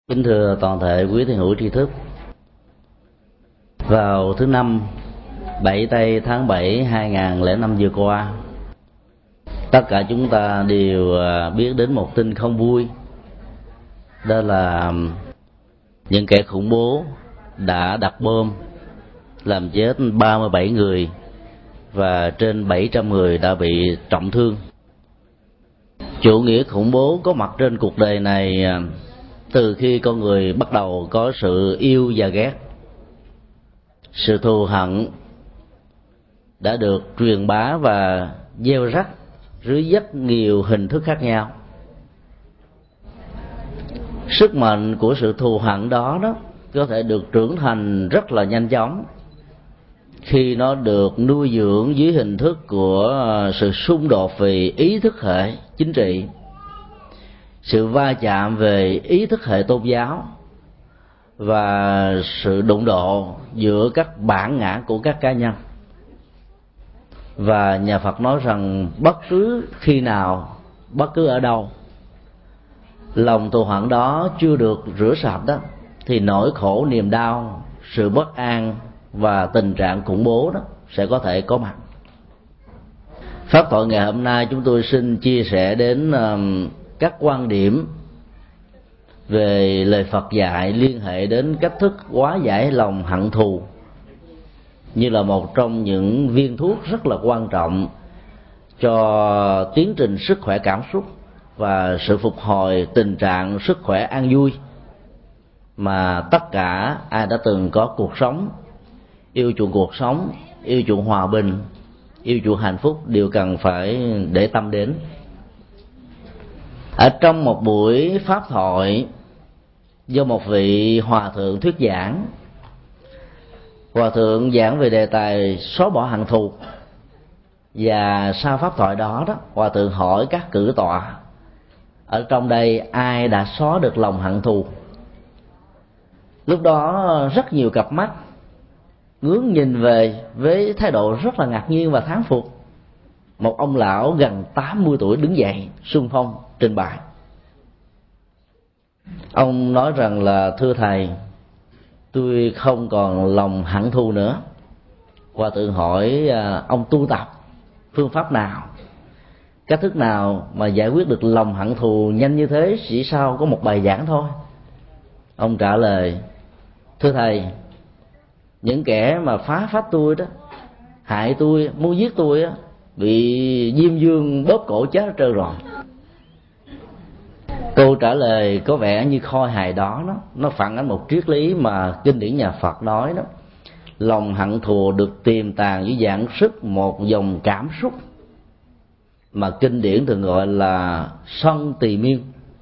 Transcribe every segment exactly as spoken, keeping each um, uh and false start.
Kính thưa toàn thể quý thiền hữu tri thức, vào thứ năm bảy tây tháng bảy hai nghìn lẻ năm vừa qua, tất cả chúng ta đều biết đến một tin không vui. Đó là những kẻ khủng bố đã đặt bom làm chết ba mươi bảy người và trên bảy trăm người đã bị trọng thương. Chủ nghĩa khủng bố có mặt trên cuộc đời này từ khi con người bắt đầu có sự yêu và ghét. Sự thù hận đã được truyền bá và gieo rắc dưới rất nhiều hình thức khác nhau. Sức mạnh của sự thù hận đó đó có thể được trưởng thành rất là nhanh chóng khi nó được nuôi dưỡng dưới hình thức của sự xung đột về ý thức hệ chính trị, sự va chạm về ý thức hệ tôn giáo và sự đụng độ giữa các bản ngã của các cá nhân. Và nhà Phật nói rằng bất cứ khi nào, bất cứ ở đâu, lòng thù hận đó chưa được rửa sạch đó, thì nỗi khổ niềm đau, sự bất an và tình trạng khủng bố đó sẽ có thể có mặt. Pháp thoại ngày hôm nay chúng tôi xin chia sẻ đến uh, các quan điểm về lời Phật dạy liên hệ đến cách thức hóa giải lòng hận thù như là một trong những viên thuốc rất là quan trọng cho tiến trình sức khỏe cảm xúc và sự phục hồi tình trạng sức khỏe an vui mà tất cả ai đã từng có cuộc sống yêu chuộng cuộc sống, yêu chuộng hòa bình, yêu chuộng hạnh phúc đều cần phải để tâm đến. Ở trong một buổi pháp thoại do một vị hòa thượng thuyết giảng, hòa thượng giảng về đề tài xóa bỏ hận thù, và sau pháp thoại đó đó hòa thượng hỏi các cử tọa: ở trong đây ai đã xóa được lòng hận thù? Lúc đó rất nhiều cặp mắt ngước nhìn về với thái độ rất là ngạc nhiên và thán phục. Một ông lão gần tám mươi tuổi đứng dậy xung phong trình bày. Ông nói rằng là: thưa thầy, tôi không còn lòng hận thù nữa. Hòa thượng hỏi ông tu tập phương pháp nào, cách thức nào mà giải quyết được lòng hận thù nhanh như thế, chỉ sau có một bài giảng thôi? Ông trả lời: thưa thầy, những kẻ mà phá phách tôi đó, hại tôi, muốn giết tôi á, bị Diêm Vương bóp cổ chết hết trơn rồi. Câu trả lời có vẻ như khôi hài đó, đó nó phản ánh một triết lý mà kinh điển nhà Phật nói đó: lòng hận thù được tiềm tàng dưới dạng sức một dòng cảm xúc mà kinh điển thường gọi là sân tỳ miên.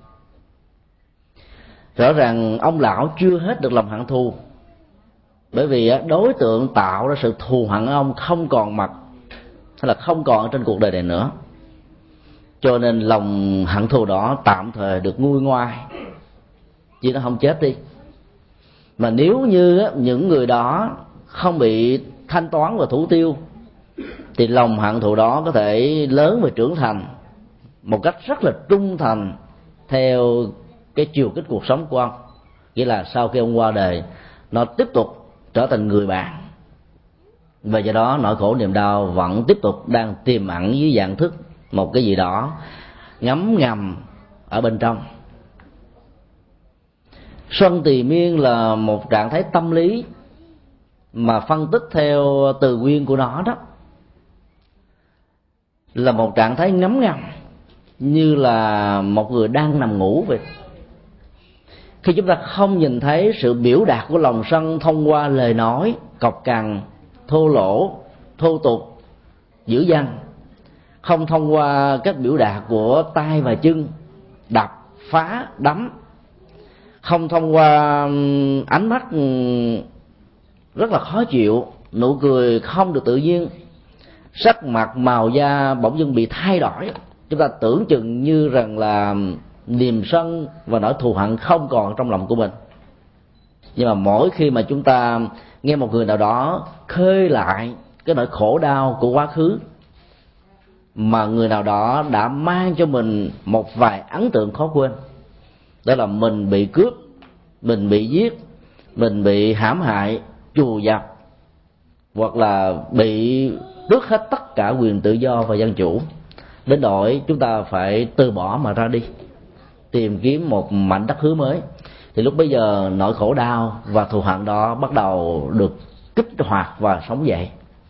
Rõ ràng ông lão chưa hết được lòng hận thù, bởi vì đối tượng tạo ra sự thù hận ông không còn mặt, hay là không còn ở trên cuộc đời này nữa, cho nên lòng hận thù đó tạm thời được nguôi ngoai, chứ nó không chết đi. Mà nếu như những người đó không bị thanh toán và thủ tiêu, thì lòng hận thù đó có thể lớn và trưởng thành một cách rất là trung thành theo cái chiều kích cuộc sống của ông. Nghĩa là sau khi ông qua đời, nó tiếp tục trở thành người bạn, và do đó nỗi khổ niềm đau vẫn tiếp tục đang tiềm ẩn dưới dạng thức một cái gì đó ngấm ngầm ở bên trong. Xuân tỳ miên là một trạng thái tâm lý mà phân tích theo từ nguyên của nó đó là một trạng thái ngấm ngầm, như là một người đang nằm ngủ vậy. Khi chúng ta không nhìn thấy sự biểu đạt của lòng sân thông qua lời nói cộc cằn, thô lỗ, thô tục, dữ dằn, không thông qua các biểu đạt của tay và chân, đập, phá, đấm, không thông qua ánh mắt rất là khó chịu, nụ cười không được tự nhiên, sắc mặt màu da bỗng dưng bị thay đổi, chúng ta tưởng chừng như rằng là niềm sân và nỗi thù hận không còn trong lòng của mình. Nhưng mà mỗi khi mà chúng ta nghe một người nào đó khơi lại cái nỗi khổ đau của quá khứ, mà người nào đó đã mang cho mình một vài ấn tượng khó quên, đó là mình bị cướp mình bị giết, mình bị hãm hại, trù dập, hoặc là bị tước hết tất cả quyền tự do và dân chủ, đến nỗi chúng ta phải từ bỏ mà ra đi tìm kiếm một mảnh đất hứa mới, thì lúc bấy giờ nỗi khổ đau và thù hận đó bắt đầu được kích hoạt và sống dậy.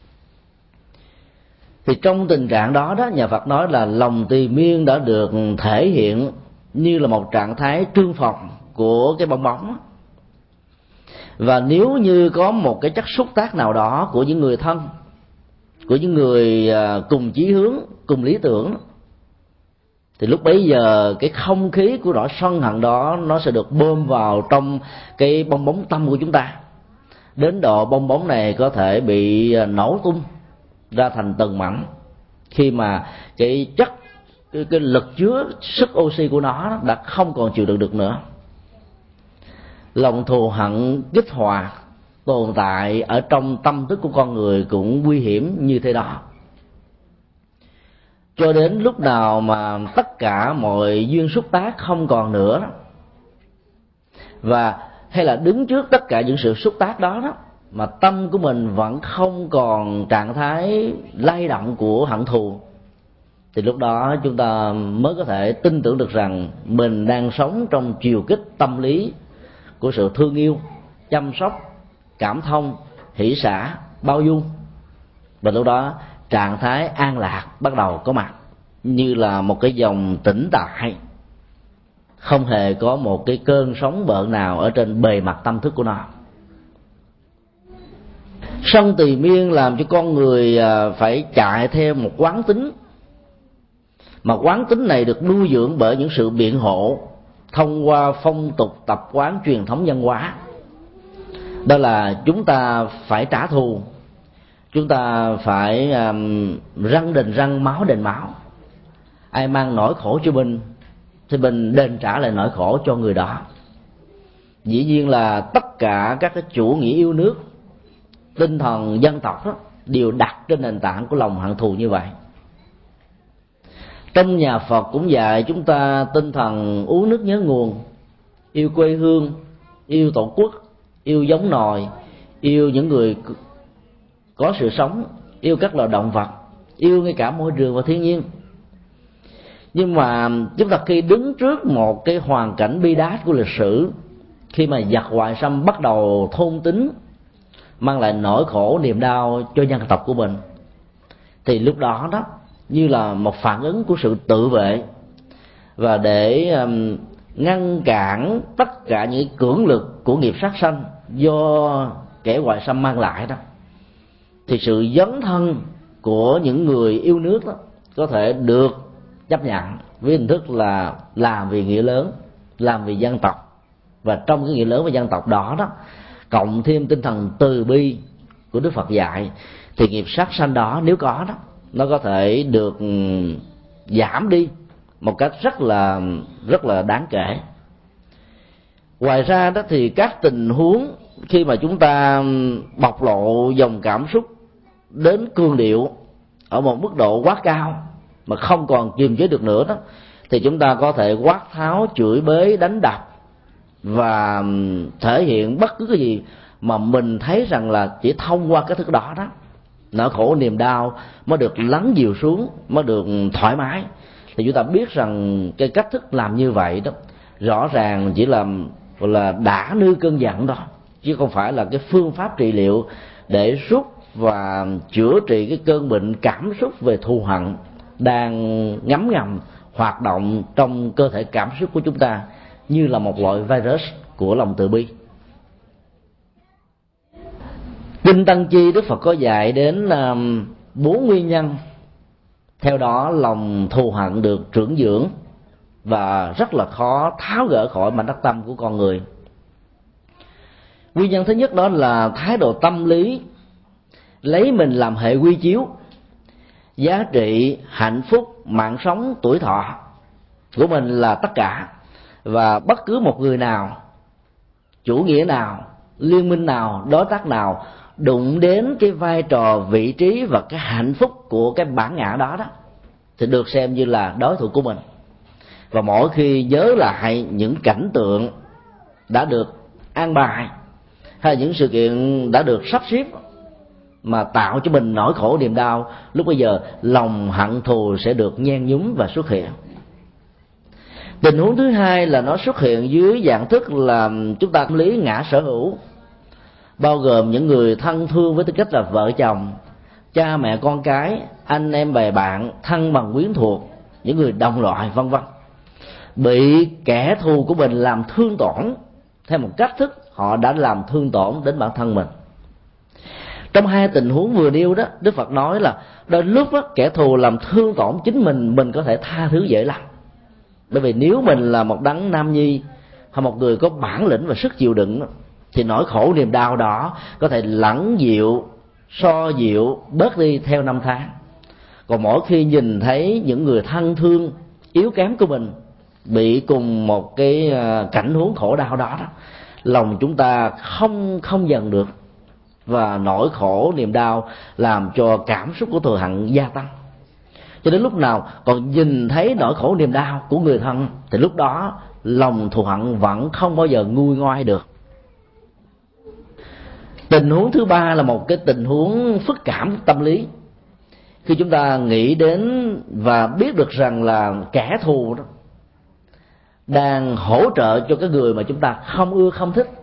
Thì trong tình trạng đó đó, nhà Phật nói là lòng tỳ miên đã được thể hiện như là một trạng thái trương phồng của cái bong bóng. Và nếu như có một cái chất xúc tác nào đó của những người thân, của những người cùng chí hướng, cùng lý tưởng, thì lúc bấy giờ cái không khí của nỗi sân hận đó nó sẽ được bơm vào trong cái bong bóng tâm của chúng ta, đến độ bong bóng này có thể bị nổ tung ra thành từng mảnh, khi mà cái chất cái, cái lực chứa sức oxy của nó đã không còn chịu đựng được nữa. Lòng thù hận kích hoạt tồn tại ở trong tâm thức của con người cũng nguy hiểm như thế đó. Cho đến lúc nào mà tất cả mọi duyên xúc tác không còn nữa, và hay là đứng trước tất cả những sự xúc tác đó đó, mà tâm của mình vẫn không còn trạng thái lay động của hận thù, thì lúc đó chúng ta mới có thể tin tưởng được rằng mình đang sống trong chiều kích tâm lý của sự thương yêu, chăm sóc, cảm thông, hỷ xả, bao dung. Và lúc đó trạng thái an lạc bắt đầu có mặt, như là một cái dòng tĩnh tại, không hề có một cái cơn sóng bợn nào ở trên bề mặt tâm thức của nó. Sân tỳ miên làm cho con người phải chạy theo một quán tính, mà quán tính này được nuôi dưỡng bởi những sự biện hộ thông qua phong tục tập quán truyền thống văn hóa. Đó là chúng ta phải trả thù, chúng ta phải um, răng đền răng, máu đền máu. Ai mang nỗi khổ cho mình thì mình đền trả lại nỗi khổ cho người đó. Dĩ nhiên là tất cả các cái chủ nghĩa yêu nước, tinh thần dân tộc đó, đều đặt trên nền tảng của lòng hận thù như vậy. Trong nhà Phật cũng dạy chúng ta tinh thần uống nước nhớ nguồn, yêu quê hương, yêu tổ quốc, yêu giống nòi, yêu những người có sự sống, yêu các loài động vật, yêu ngay cả môi trường và thiên nhiên. Nhưng mà chúng ta khi đứng trước một cái hoàn cảnh bi đát của lịch sử, khi mà giặc ngoại xâm bắt đầu thôn tính, mang lại nỗi khổ niềm đau cho dân tộc của mình, thì lúc đó đó như là một phản ứng của sự tự vệ, và để um, ngăn cản tất cả những cưỡng lực của nghiệp sát sanh do kẻ ngoại xâm mang lại đó, thì sự dấn thân của những người yêu nước đó có thể được chấp nhận với hình thức là làm vì nghĩa lớn, làm vì dân tộc. Và trong cái nghĩa lớn và dân tộc đó đó, cộng thêm tinh thần từ bi của Đức Phật dạy, thì nghiệp sát sanh đó nếu có đó, nó có thể được giảm đi một cách rất là rất là đáng kể. Ngoài ra đó thì các tình huống khi mà chúng ta bộc lộ dòng cảm xúc đến cương điệu ở một mức độ quá cao mà không còn kiềm chế được nữa đó, thì chúng ta có thể quát tháo, chửi bới, đánh đập và thể hiện bất cứ cái gì mà mình thấy rằng là chỉ thông qua cái thức đó đó, nỗi khổ niềm đau mới được lắng dịu xuống, mới được thoải mái. Thì chúng ta biết rằng cái cách thức làm như vậy đó rõ ràng chỉ là gọi là đã nuôi cơn giận đó, chứ không phải là cái phương pháp trị liệu để rút và chữa trị cái cơn bệnh cảm xúc về thù hận đang ngấm ngầm hoạt động trong cơ thể cảm xúc của chúng ta, như là một loại virus của lòng từ bi. Kinh Tăng Chi Đức Phật có dạy đến bốn nguyên nhân theo đó lòng thù hận được trưởng dưỡng và rất là khó tháo gỡ khỏi mảnh đất tâm của con người. Nguyên nhân thứ nhất đó là thái độ tâm lý lấy mình làm hệ quy chiếu, giá trị, hạnh phúc, mạng sống, tuổi thọ của mình là tất cả, và bất cứ một người nào, chủ nghĩa nào, liên minh nào, đối tác nào đụng đến cái vai trò, vị trí và cái hạnh phúc của cái bản ngã đó đó thì được xem như là đối thủ của mình. Và mỗi khi nhớ lại những cảnh tượng đã được an bài, hay là những sự kiện đã được sắp xếp mà tạo cho mình nỗi khổ niềm đau, lúc bây giờ lòng hận thù sẽ được nhen nhúm và xuất hiện. Tình huống thứ hai là nó xuất hiện dưới dạng thức là chúng ta tâm lý ngã sở hữu, bao gồm những người thân thương với tư cách là vợ chồng, cha mẹ con cái, anh em bè bạn, thân bằng quyến thuộc, những người đồng loại vân vân, bị kẻ thù của mình làm thương tổn theo một cách thức họ đã làm thương tổn đến bản thân mình. Trong hai tình huống vừa nêu đó, Đức Phật nói là đôi lúc đó, kẻ thù làm thương tổn chính mình, mình có thể tha thứ dễ lắm. Bởi vì nếu mình là một đấng nam nhi hay một người có bản lĩnh và sức chịu đựng, thì nỗi khổ niềm đau đó có thể lắng dịu, so dịu, bớt đi theo năm tháng. Còn mỗi khi nhìn thấy những người thân thương yếu kém của mình bị cùng một cái cảnh huống khổ đau đó, đó lòng chúng ta không không dần được, và nỗi khổ niềm đau làm cho cảm xúc của thù hận gia tăng. Cho đến lúc nào còn nhìn thấy nỗi khổ niềm đau của người thân thì lúc đó lòng thù hận vẫn không bao giờ nguôi ngoai được. Tình huống thứ ba là một cái tình huống phức cảm tâm lý. Khi chúng ta nghĩ đến và biết được rằng là kẻ thù đó đang hỗ trợ cho cái người mà chúng ta không ưa không thích,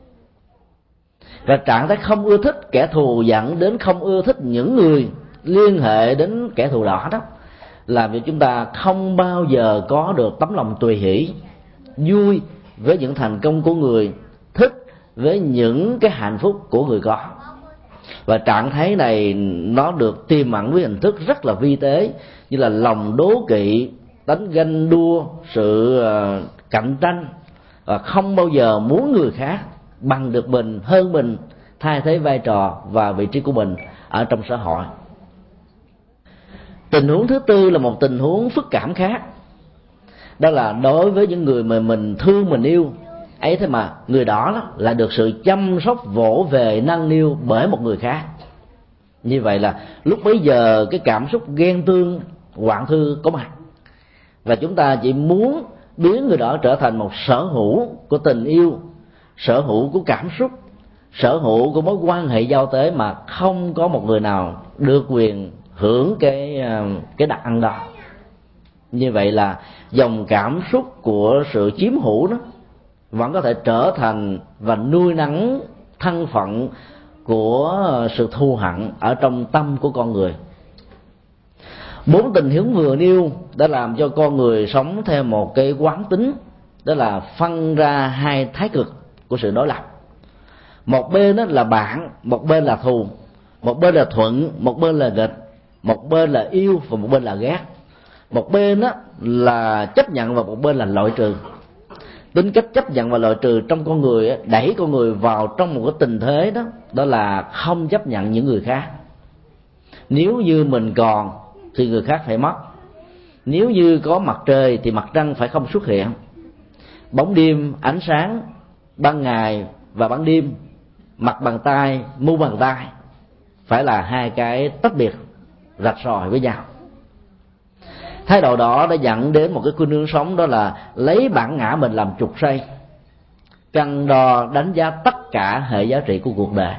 và trạng thái không ưa thích kẻ thù dẫn đến không ưa thích những người liên hệ đến kẻ thù đó đó, làm cho chúng ta không bao giờ có được tấm lòng tùy hỷ, vui với những thành công của người, thích với những cái hạnh phúc của người có. Và trạng thái này nó được tiềm ẩn với hình thức rất là vi tế, như là lòng đố kỵ, tánh ganh đua, sự cạnh tranh, và không bao giờ muốn người khác bằng được mình, hơn mình, thay thế vai trò và vị trí của mình ở trong xã hội. Tình huống thứ tư là một tình huống phức cảm khác. Đó là đối với những người mà mình thương, mình yêu ấy, thế mà người đó, đó là được sự chăm sóc vỗ về nâng niu bởi một người khác. Như vậy là lúc bấy giờ cái cảm xúc ghen tương, hoạn thư có mặt, và chúng ta chỉ muốn biến người đó trở thành một sở hữu của tình yêu, sở hữu của cảm xúc, sở hữu của mối quan hệ giao tế, mà không có một người nào được quyền hưởng cái cái đặc ăn đó. Như vậy là dòng cảm xúc của sự chiếm hữu đó vẫn có thể trở thành và nuôi nấng thân phận của sự thù hận ở trong tâm của con người. Bốn tình huống vừa nêu đã làm cho con người sống theo một cái quán tính, đó là phân ra hai thái cực của sự đối lập. Một bên đó là bạn, một bên là thù, một bên là thuận, một bên là nghịch, một bên là yêu và một bên là ghét. Một bên đó là chấp nhận và một bên là loại trừ. Tính cách chấp nhận và loại trừ trong con người đẩy con người vào trong một cái tình thế đó, đó là không chấp nhận những người khác. Nếu như mình còn thì người khác phải mất. Nếu như có mặt trời thì mặt trăng phải không xuất hiện. Bóng đêm, ánh sáng, ban ngày và ban đêm, mặt bằng tay, mu bằng tay phải là hai cái tách biệt, rạch ròi với nhau. Thái độ đó đã dẫn đến một cái khuynh hướng sống, đó là lấy bản ngã mình làm trục xây, cân đo đánh giá tất cả hệ giá trị của cuộc đời.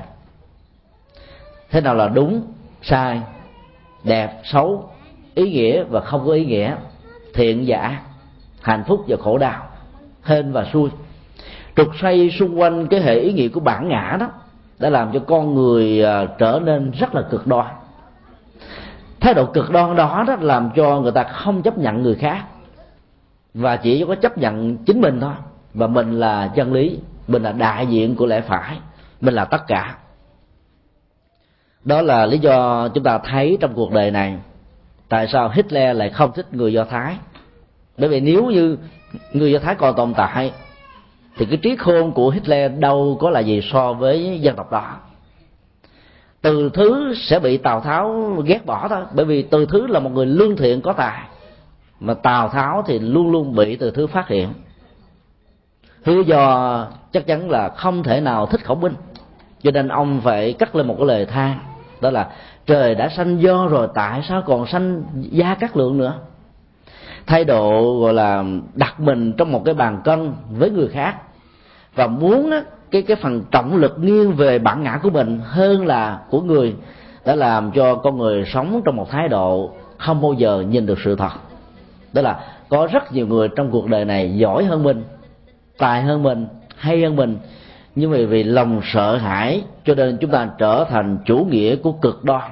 Thế nào là đúng, sai, đẹp, xấu, ý nghĩa và không có ý nghĩa, thiện giả, hạnh phúc và khổ đau, hên và xui. Trục xây xung quanh cái hệ ý nghĩa của bản ngã đó đã làm cho con người trở nên rất là cực đoan. Thái độ cực đoan đó, đó làm cho người ta không chấp nhận người khác, và chỉ có chấp nhận chính mình thôi. Và mình là chân lý, mình là đại diện của lẽ phải, mình là tất cả. Đó là lý do chúng ta thấy trong cuộc đời này tại sao Hitler lại không thích người Do Thái. Bởi vì nếu như người Do Thái còn tồn tại thì cái trí khôn của Hitler đâu có là gì so với dân tộc đó. Từ Thứ sẽ bị Tào Tháo ghét bỏ thôi, bởi vì Từ Thứ là một người lương thiện có tài, mà Tào Tháo thì luôn luôn bị Từ Thứ phát hiện. Hứa Do chắc chắn là không thể nào thích khổng binh, cho nên ông phải cất lên một cái lời than, đó là trời đã sanh Do rồi, tại sao còn sanh Gia Cát Lượng nữa. Thái độ gọi là đặt mình trong một cái bàn cân với người khác, và muốn cái cái phần trọng lực nghiêng về bản ngã của mình hơn là của người, đã làm cho con người sống trong một thái độ không bao giờ nhìn được sự thật. Đó là có rất nhiều người trong cuộc đời này giỏi hơn mình, tài hơn mình, hay hơn mình, nhưng vì vì lòng sợ hãi cho nên chúng ta trở thành chủ nghĩa của cực đoan,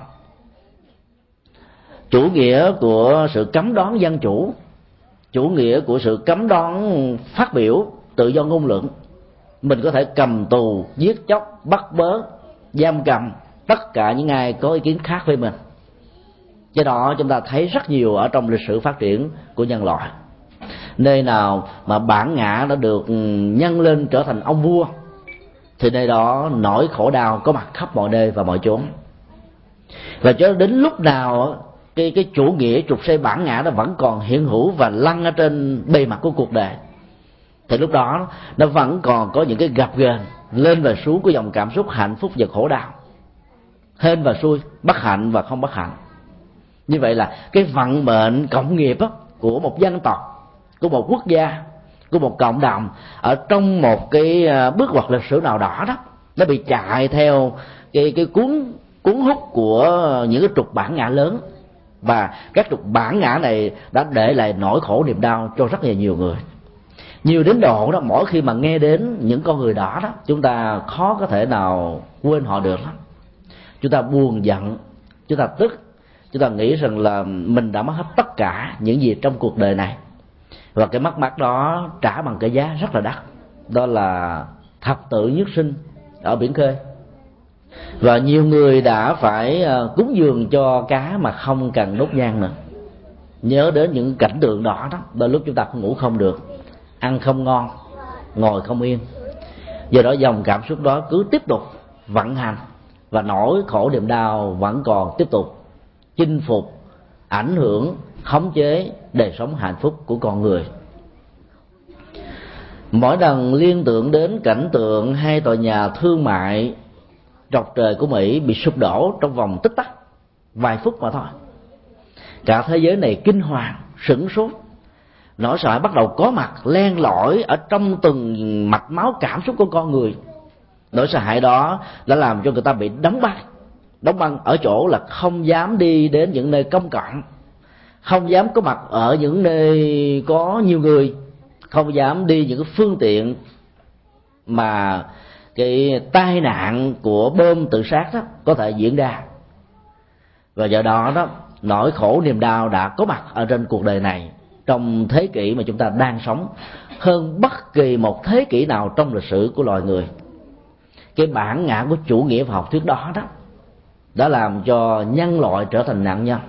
chủ nghĩa của sự cấm đoán dân chủ, chủ nghĩa của sự cấm đoán phát biểu tự do ngôn luận. Mình có thể cầm tù, giết chóc, bắt bớ, giam cầm tất cả những ai có ý kiến khác với mình. Do đó chúng ta thấy rất nhiều ở trong lịch sử phát triển của nhân loại, nơi nào mà bản ngã đã được nhân lên trở thành ông vua thì nơi đó nỗi khổ đau có mặt khắp mọi nơi và mọi chốn. Và cho đến lúc nào cái cái chủ nghĩa trục xây bản ngã nó vẫn còn hiện hữu và lăn ở trên bề mặt của cuộc đời, thì lúc đó nó vẫn còn có những cái gập ghềnh lên và xuống của dòng cảm xúc hạnh phúc và khổ đau, hên và xui, bất hạnh và không bất hạnh. Như vậy là cái vận mệnh cộng nghiệp á, của một dân tộc, của một quốc gia, của một cộng đồng ở trong một cái bước ngoặt lịch sử nào đó đó, nó bị chạy theo cái cái cuốn cuốn hút của những cái trục bản ngã lớn, và các trục bản ngã này đã để lại nỗi khổ niềm đau cho rất là nhiều người. Nhiều đến độ đó, mỗi khi mà nghe đến những con người đó đó, chúng ta khó có thể nào quên họ được lắm. Chúng ta buồn giận, chúng ta tức, chúng ta nghĩ rằng là mình đã mất hết tất cả những gì trong cuộc đời này, và cái mất mát đó trả bằng cái giá rất là đắt, đó là thập tự nhất sinh ở biển khơi. Và nhiều người đã phải cúng dường cho cá mà không cần đốt nhang nữa. Nhớ đến những cảnh tượng đó đó, đôi lúc chúng ta không ngủ không được, ăn không ngon, ngồi không yên. Do đó dòng cảm xúc đó cứ tiếp tục vận hành, và nỗi khổ niềm đau vẫn còn tiếp tục chinh phục, ảnh hưởng, khống chế đời sống hạnh phúc của con người. Mỗi lần liên tưởng đến cảnh tượng hai tòa nhà thương mại trọc trời của Mỹ bị sụp đổ trong vòng tích tắc vài phút mà thôi, cả thế giới này kinh hoàng, sửng sốt. Nỗi sợ bắt đầu có mặt len lỏi ở trong từng mạch máu cảm xúc của con người. Nỗi sợ hãi đó đã làm cho người ta bị đóng băng, đóng băng ở chỗ là không dám đi đến những nơi công cộng, không dám có mặt ở những nơi có nhiều người, không dám đi những cái phương tiện mà cái tai nạn của bom tự sát đó có thể diễn ra. Và do đó đó, nỗi khổ niềm đau đã có mặt ở trên cuộc đời này trong thế kỷ mà chúng ta đang sống, hơn bất kỳ một thế kỷ nào trong lịch sử của loài người. Cái bản ngã của chủ nghĩa và học thuyết đó đó đã làm cho nhân loại trở thành nạn nhân,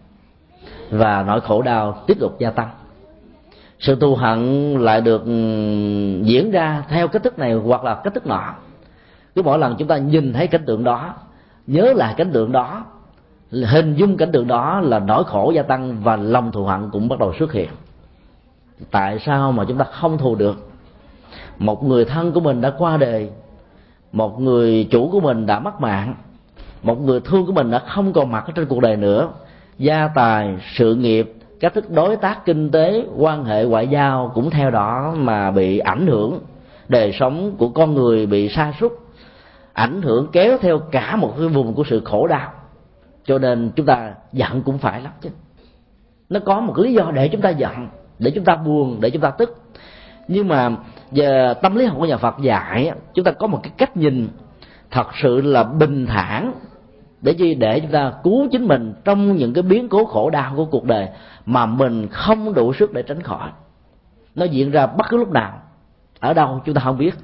và nỗi khổ đau tiếp tục gia tăng. Sự thù hận lại được diễn ra theo cách thức này hoặc là cách thức nọ. Cứ mỗi lần chúng ta nhìn thấy cảnh tượng đó, nhớ lại cảnh tượng đó, hình dung cảnh tượng đó, là nỗi khổ gia tăng và lòng thù hận cũng bắt đầu xuất hiện. Tại sao mà chúng ta không thù được? Một người thân của mình đã qua đời, một người chủ của mình đã mất mạng, một người thương của mình đã không còn mặt ở trên cuộc đời nữa. Gia tài, sự nghiệp, cách thức đối tác kinh tế, quan hệ ngoại giao cũng theo đó mà bị ảnh hưởng. Đời sống của con người bị sa sút, ảnh hưởng kéo theo cả một cái vùng của sự khổ đau. Cho nên chúng ta giận cũng phải lắm chứ. Nó có một lý do để chúng ta giận, để chúng ta buồn, để chúng ta tức. Nhưng mà về tâm lý học của nhà Phật dạy, chúng ta có một cái cách nhìn thật sự là bình thản, để chi? Để chúng ta cứu chính mình trong những cái biến cố khổ đau của cuộc đời mà mình không đủ sức để tránh khỏi. Nó diễn ra bất cứ lúc nào, ở đâu chúng ta không biết.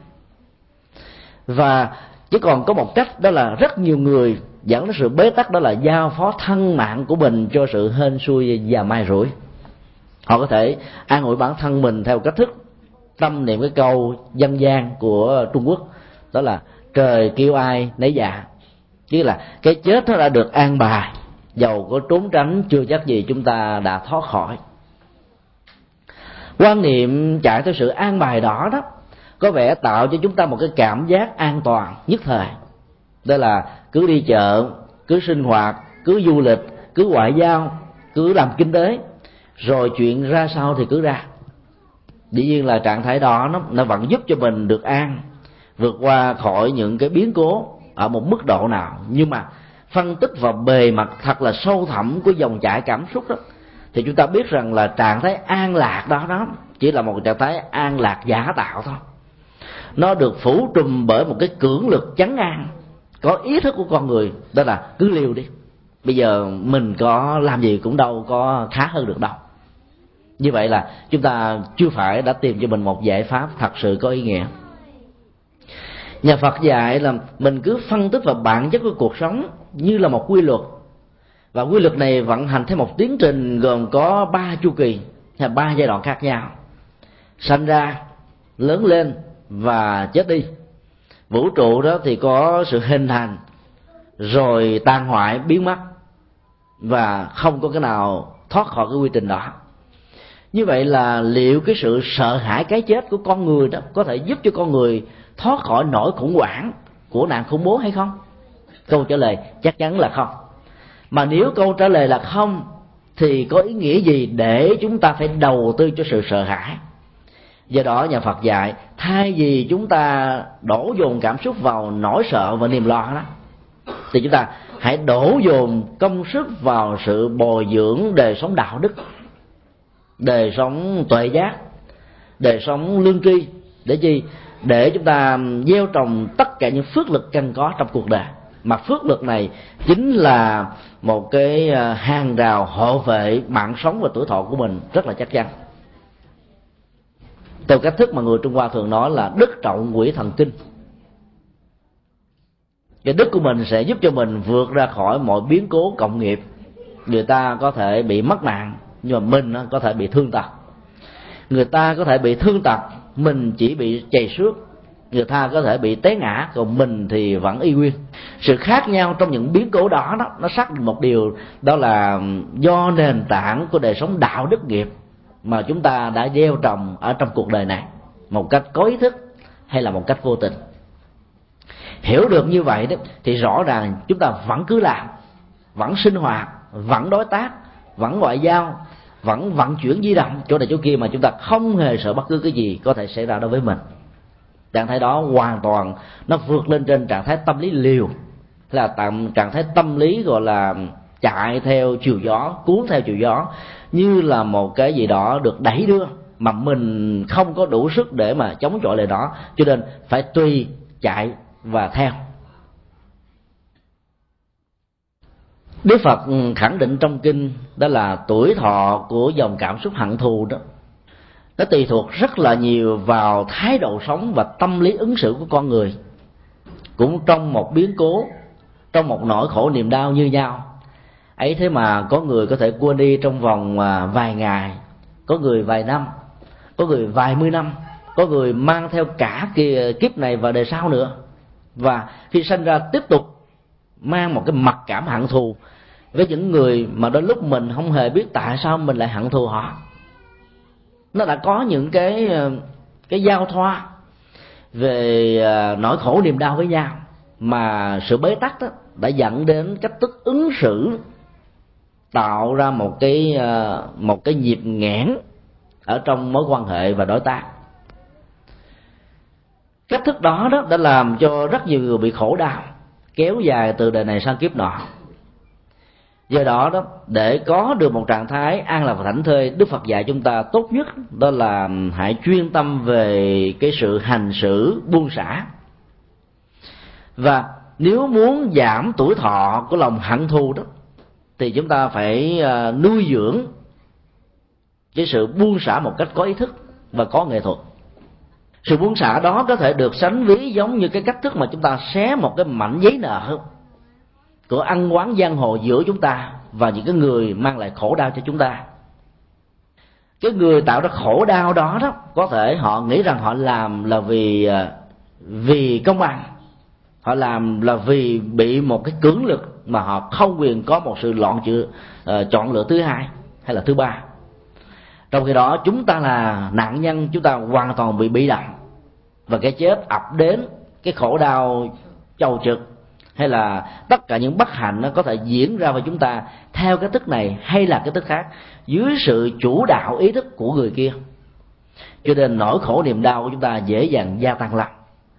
Và chỉ còn có một cách, đó là rất nhiều người dẫn đến sự bế tắc, đó là giao phó thân mạng của mình cho sự hên xui và may rủi. Họ có thể an ủi bản thân mình theo cách thức tâm niệm cái câu dân gian của Trung Quốc, đó là trời kêu ai nấy dạ. Chứ là cái chết nó đã được an bài, dầu có trốn tránh chưa chắc gì chúng ta đã thoát khỏi. Quan niệm chạy theo sự an bài đó đó có vẻ tạo cho chúng ta một cái cảm giác an toàn nhất thời. Đó là cứ đi chợ, cứ sinh hoạt, cứ du lịch, cứ ngoại giao, cứ làm kinh tế, rồi chuyện ra sao thì cứ ra. Dĩ nhiên là trạng thái đó nó, nó vẫn giúp cho mình được an, vượt qua khỏi những cái biến cố ở một mức độ nào, nhưng mà phân tích vào bề mặt thật là sâu thẳm của dòng chảy cảm xúc đó, thì chúng ta biết rằng là trạng thái an lạc đó đó chỉ là một trạng thái an lạc giả tạo thôi. Nó được phủ trùm bởi một cái cưỡng lực trấn an có ý thức của con người, đó là cứ liều đi, bây giờ mình có làm gì cũng đâu có khá hơn được đâu. Như vậy là chúng ta chưa phải đã tìm cho mình một giải pháp thật sự có ý nghĩa. Nhà Phật dạy là mình cứ phân tích vào bản chất của cuộc sống như là một quy luật, và quy luật này vận hành theo một tiến trình gồm có ba chu kỳ hay ba giai đoạn khác nhau: sanh ra, lớn lên và chết đi. Vũ trụ đó thì có sự hình thành rồi tan hoại biến mất, và không có cái nào thoát khỏi cái quy trình đó. Như vậy là liệu cái sự sợ hãi cái chết của con người đó có thể giúp cho con người thoát khỏi nỗi khủng hoảng của nạn khủng bố hay không? Câu trả lời chắc chắn là không. Mà nếu câu trả lời là không, thì có ý nghĩa gì để chúng ta phải đầu tư cho sự sợ hãi? Do đó nhà Phật dạy, thay vì chúng ta đổ dồn cảm xúc vào nỗi sợ và niềm lo đó, thì chúng ta hãy đổ dồn công sức vào sự bồi dưỡng đời sống đạo đức, đời sống tuệ giác, đời sống lương tri. Để chi? Để chúng ta gieo trồng tất cả những phước lực cần có trong cuộc đời, mà phước lực này chính là một cái hàng rào hộ vệ mạng sống và tuổi thọ của mình rất là chắc chắn. Theo cách thức mà người Trung Hoa thường nói là đức trọng quỷ thần kinh. Cái đức của mình sẽ giúp cho mình vượt ra khỏi mọi biến cố cộng nghiệp. Người ta có thể bị mất mạng, nhưng mà mình có thể bị thương tật. Người ta có thể bị thương tật, mình chỉ bị chày xước. Người ta có thể bị té ngã, còn mình thì vẫn y nguyên. Sự khác nhau trong những biến cố đó, đó nó xác định một điều, đó là do nền tảng của đời sống đạo đức nghiệp mà chúng ta đã gieo trồng ở trong cuộc đời này, một cách có ý thức hay là một cách vô tình. Hiểu được như vậy đó, thì rõ ràng chúng ta vẫn cứ làm, vẫn sinh hoạt, vẫn đối tác, vẫn ngoại giao, vẫn vận chuyển di động chỗ này chỗ kia, mà chúng ta không hề sợ bất cứ cái gì có thể xảy ra đối với mình. Trạng thái đó hoàn toàn nó vượt lên trên trạng thái tâm lý liều, là trạng thái tâm lý gọi là chạy theo chiều gió, cuốn theo chiều gió, như là một cái gì đó được đẩy đưa mà mình không có đủ sức để mà chống chọi lại đó, cho nên phải tùy chạy và theo. Đức Phật khẳng định trong kinh đó là tuổi thọ của dòng cảm xúc hận thù đó, nó tùy thuộc rất là nhiều vào thái độ sống và tâm lý ứng xử của con người. Cũng trong một biến cố, trong một nỗi khổ niềm đau như nhau ấy, thế mà có người có thể quên đi trong vòng vài ngày, có người vài năm, có người vài mươi năm, có người mang theo cả kia kiếp này và đời sau nữa. Và khi sanh ra tiếp tục mang một cái mặc cảm hận thù với những người mà đôi lúc mình không hề biết tại sao mình lại hận thù họ. Nó đã có những cái cái giao thoa về nỗi khổ niềm đau với nhau, mà sự bế tắc đó đã dẫn đến cách thức ứng xử, tạo ra một cái một cái nhịp nghẽn ở trong mối quan hệ và đối tác. Cách thức đó đó đã làm cho rất nhiều người bị khổ đau kéo dài từ đời này sang kiếp nọ. Do đó đó, để có được một trạng thái an lạc và thảnh thơi, Đức Phật dạy chúng ta tốt nhất đó là hãy chuyên tâm về cái sự hành xử buông xả. Và nếu muốn giảm tuổi thọ của lòng hận thù đó, thì chúng ta phải nuôi dưỡng cái sự buông xả một cách có ý thức và có nghệ thuật. Sự buông xả đó có thể được sánh ví giống như cái cách thức mà chúng ta xé một cái mảnh giấy nợ của ăn quán giang hồ giữa chúng ta và những cái người mang lại khổ đau cho chúng ta. Cái người tạo ra khổ đau đó đó, có thể họ nghĩ rằng họ làm là vì vì công bằng, họ làm là vì bị một cái cưỡng lực mà họ không quyền có một sự loạn chữ, uh, chọn lựa thứ hai hay là thứ ba. Trong khi đó chúng ta là nạn nhân, chúng ta hoàn toàn bị bị động, và cái chết ập đến, cái khổ đau chầu trực hay là tất cả những bất hạnh nó có thể diễn ra với chúng ta theo cái thức này hay là cái thức khác, dưới sự chủ đạo ý thức của người kia. Cho nên nỗi khổ niềm đau của chúng ta dễ dàng gia tăng lắm.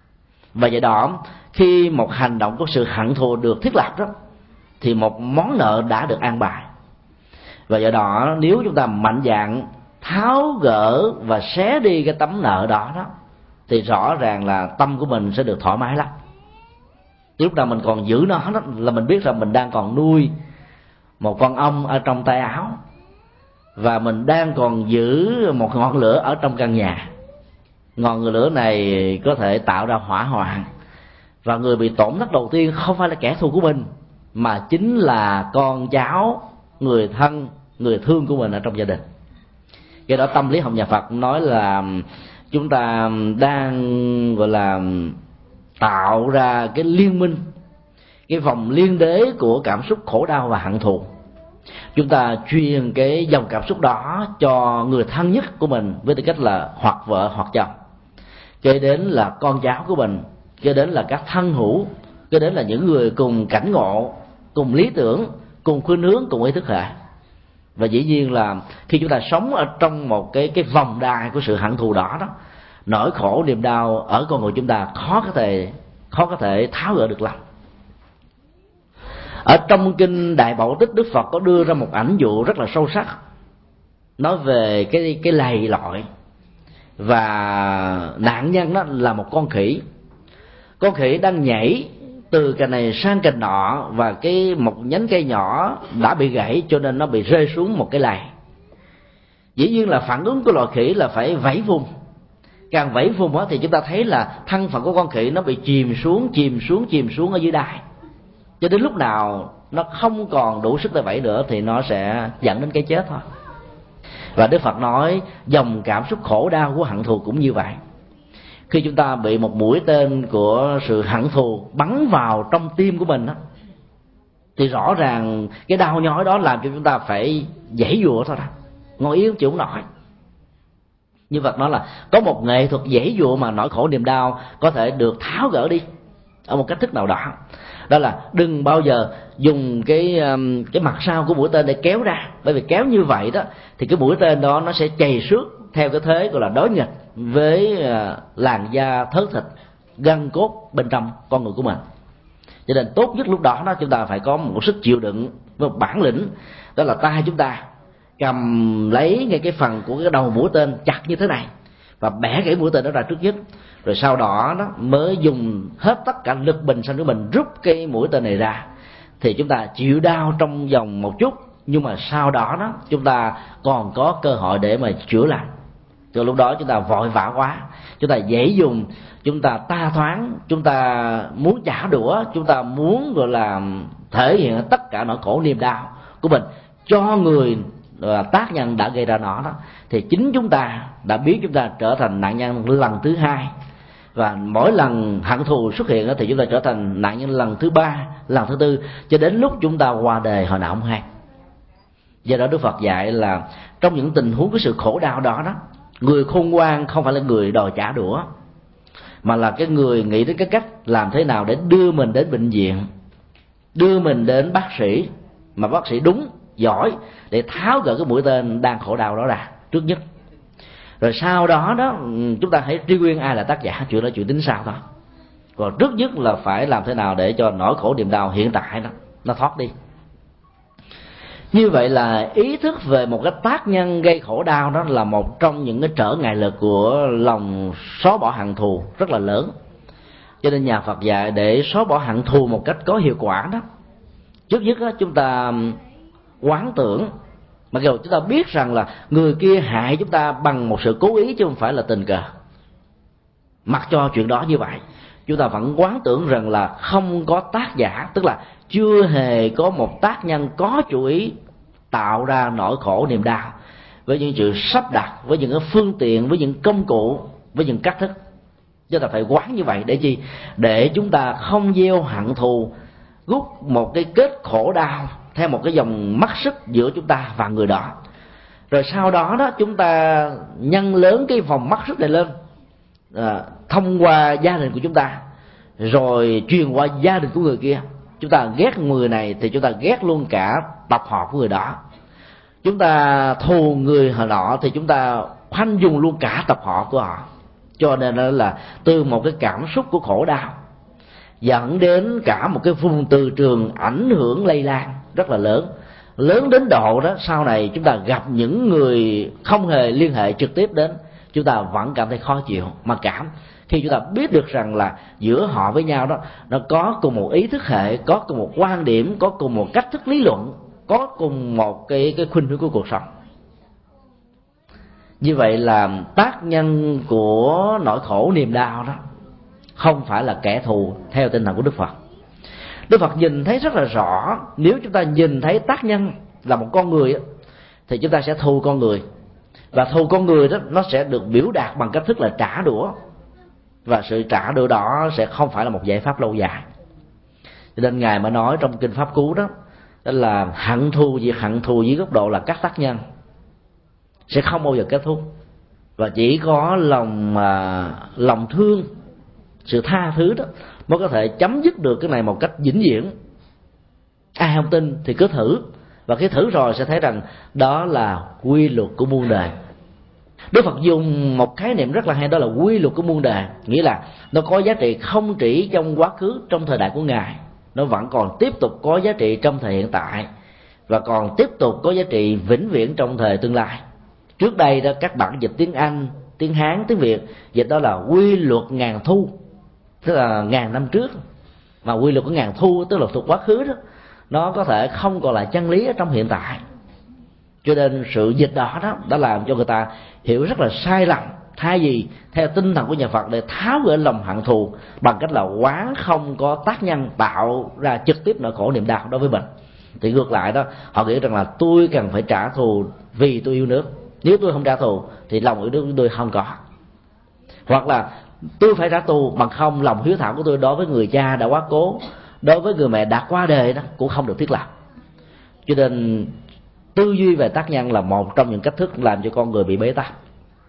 Và do đó khi một hành động có sự hận thù được thiết lập đó, thì một món nợ đã được an bài. Và do đó nếu chúng ta mạnh dạn tháo gỡ và xé đi cái tấm nợ đó đó, thì rõ ràng là tâm của mình sẽ được thoải mái lắm. Lúc nào mình còn giữ nó đó, là mình biết rằng mình đang còn nuôi một con ong ở trong tay áo, và mình đang còn giữ một ngọn lửa ở trong căn nhà. Ngọn lửa này có thể tạo ra hỏa hoạn, và người bị tổn thất đầu tiên không phải là kẻ thù của mình, mà chính là con cháu, người thân, người thương của mình ở trong gia đình. Cái đó tâm lý học nhà Phật nói là chúng ta đang gọi là tạo ra cái liên minh, cái vòng liên đế của cảm xúc khổ đau và hận thù. Chúng ta truyền cái dòng cảm xúc đó cho người thân nhất của mình với tư cách là hoặc vợ hoặc chồng, kế đến là con cháu của mình, kế đến là các thân hữu, kế đến là những người cùng cảnh ngộ, cùng lý tưởng, cùng khuynh hướng, cùng ý thức hệ. Và dĩ nhiên là khi chúng ta sống ở trong một cái cái vòng đai của sự hận thù đó đó, nỗi khổ niềm đau ở con người chúng ta khó có thể khó có thể tháo gỡ được lắm. Ở trong kinh Đại Bảo Tích, Đức Phật có đưa ra một ảnh dụ rất là sâu sắc, nói về cái cái lầy lội, và nạn nhân đó là một con khỉ. Con khỉ đang nhảy từ cành này sang cành nọ, và cái một nhánh cây nhỏ đã bị gãy, cho nên nó bị rơi xuống một cái lầy. Dĩ nhiên là phản ứng của loài khỉ là phải vẫy vùng. Càng vẫy vùng đó thì chúng ta thấy là thân phận của con khỉ nó bị chìm xuống, chìm xuống, chìm xuống ở dưới đáy, cho đến lúc nào nó không còn đủ sức để vẫy nữa thì nó sẽ dẫn đến cái chết thôi. Và Đức Phật nói dòng cảm xúc khổ đau của hận thù cũng như vậy. Khi chúng ta bị một mũi tên của sự hận thù bắn vào trong tim của mình đó, thì rõ ràng cái đau nhói đó làm cho chúng ta phải giãy giụa thôi đó, ngồi yếu chịu không nổi. Như Phật nói là có một nghệ thuật giãy giụa mà nỗi khổ niềm đau có thể được tháo gỡ đi ở một cách thức nào đó. Đó là đừng bao giờ dùng cái cái mặt sau của mũi tên để kéo ra, bởi vì kéo như vậy đó thì cái mũi tên đó nó sẽ chày xước theo cái thế gọi là đối nghịch với làn da, thớ thịt, gân cốt bên trong con người của mình. Cho nên tốt nhất lúc đó đó chúng ta phải có một sức chịu đựng, một bản lĩnh, đó là tay chúng ta cầm lấy ngay cái phần của cái đầu mũi tên chặt như thế này và bẻ cái mũi tên đó ra trước nhất, rồi sau đó đó mới dùng hết tất cả lực bình sinh của mình rút cái mũi tên này ra. Thì chúng ta chịu đau trong vòng một chút, nhưng mà sau đó đó chúng ta còn có cơ hội để mà chữa lành. Từ lúc đó chúng ta vội vã quá, chúng ta dễ dùng, chúng ta ta thoáng, chúng ta muốn trả đũa, chúng ta muốn gọi là thể hiện tất cả nỗi khổ niềm đau của mình cho người tác nhân đã gây ra nó đó, thì chính chúng ta đã biến chúng ta trở thành nạn nhân lần thứ hai. Và mỗi lần hận thù xuất hiện thì chúng ta trở thành nạn nhân lần thứ ba, lần thứ tư, cho đến lúc chúng ta qua đời hồi nào không hay. Do đó Đức Phật dạy là trong những tình huống của sự khổ đau đó đó, người khôn ngoan không phải là người đòi trả đũa, mà là cái người nghĩ đến cái cách làm thế nào để đưa mình đến bệnh viện, đưa mình đến bác sĩ, mà bác sĩ đúng, giỏi, để tháo gỡ cái mũi tên đang khổ đau đó ra trước nhất. Rồi sau đó đó chúng ta hãy truy nguyên ai là tác giả, chuyện đó chuyện tính sau thôi. Còn trước nhất là phải làm thế nào để cho nỗi khổ niềm đau hiện tại đó nó thoát đi. Như vậy là ý thức về một cái tác nhân gây khổ đau đó là một trong những cái trở ngại lực của lòng xóa bỏ hận thù rất là lớn. Cho nên nhà Phật dạy để xóa bỏ hận thù một cách có hiệu quả đó, trước nhất đó, chúng ta quán tưởng. Mặc dù chúng ta biết rằng là người kia hại chúng ta bằng một sự cố ý chứ không phải là tình cờ, mặc cho chuyện đó như vậy, chúng ta vẫn quán tưởng rằng là không có tác giả, tức là chưa hề có một tác nhân có chủ ý tạo ra nỗi khổ niềm đau với những sự sắp đặt, với những cái phương tiện, với những công cụ, với những cách thức. Chúng ta phải quán như vậy để chi? Để chúng ta không gieo hận thù, rút một cái kết khổ đau theo một cái dòng mắc xích giữa chúng ta và người đó. Rồi sau đó đó chúng ta nhân lớn cái vòng mắc xích này lên, à, thông qua gia đình của chúng ta, rồi truyền qua gia đình của người kia. Chúng ta ghét người này thì chúng ta ghét luôn cả tập họ của người đó. Chúng ta thù người họ nọ thì chúng ta khoanh dùng luôn cả tập họ của họ. Cho nên là từ một cái cảm xúc của khổ đau dẫn đến cả một cái vùng từ trường ảnh hưởng lây lan rất là lớn, lớn đến độ đó sau này chúng ta gặp những người không hề liên hệ trực tiếp đến, chúng ta vẫn cảm thấy khó chịu, mặc cảm khi chúng ta biết được rằng là giữa họ với nhau đó nó có cùng một ý thức hệ, có cùng một quan điểm, có cùng một cách thức lý luận, có cùng một cái cái khuynh hướng của cuộc sống. Như vậy là tác nhân của nỗi khổ niềm đau đó không phải là kẻ thù theo tinh thần của Đức Phật. Đức Phật nhìn thấy rất là rõ, nếu chúng ta nhìn thấy tác nhân là một con người thì chúng ta sẽ thù con người, và thù con người đó nó sẽ được biểu đạt bằng cách thức là trả đũa, và sự trả đũa đó sẽ không phải là một giải pháp lâu dài. Cho nên Ngài mới nói trong kinh Pháp Cú đó, đó là hận thù việc hận thù dưới góc độ là các tác nhân sẽ không bao giờ kết thúc, và chỉ có lòng à, lòng thương, sự tha thứ đó mới có thể chấm dứt được cái này một cách vĩnh viễn. Ai không tin thì cứ thử, và khi thử rồi sẽ thấy rằng đó là quy luật của muôn đời. Đức Phật dùng một khái niệm rất là hay, đó là quy luật của muôn đời, nghĩa là nó có giá trị không chỉ trong quá khứ, trong thời đại của Ngài, nó vẫn còn tiếp tục có giá trị trong thời hiện tại, và còn tiếp tục có giá trị vĩnh viễn trong thời tương lai. Trước đây đó, các bản dịch tiếng Anh, tiếng Hán, tiếng Việt dịch đó là quy luật ngàn thu, tức là ngàn năm trước. Mà quy luật của ngàn thu tức là thuộc quá khứ đó, nó có thể không còn là chân lý ở trong hiện tại. Cho nên sự dịch đó đó đã làm cho người ta hiểu rất là sai lầm. Thay vì theo tinh thần của nhà Phật để tháo gỡ lòng hận thù bằng cách là quán không có tác nhân tạo ra trực tiếp nỗi khổ niềm đau đối với mình, thì ngược lại đó, họ nghĩ rằng là tôi cần phải trả thù vì tôi yêu nước, nếu tôi không trả thù thì lòng yêu nước của tôi không có, hoặc là tôi phải trả thù bằng không lòng hiếu thảo của tôi đối với người cha đã quá cố, đối với người mẹ đã qua đời đó cũng không được thiết lập. Cho nên tư duy về tác nhân là một trong những cách thức làm cho con người bị bế tắc.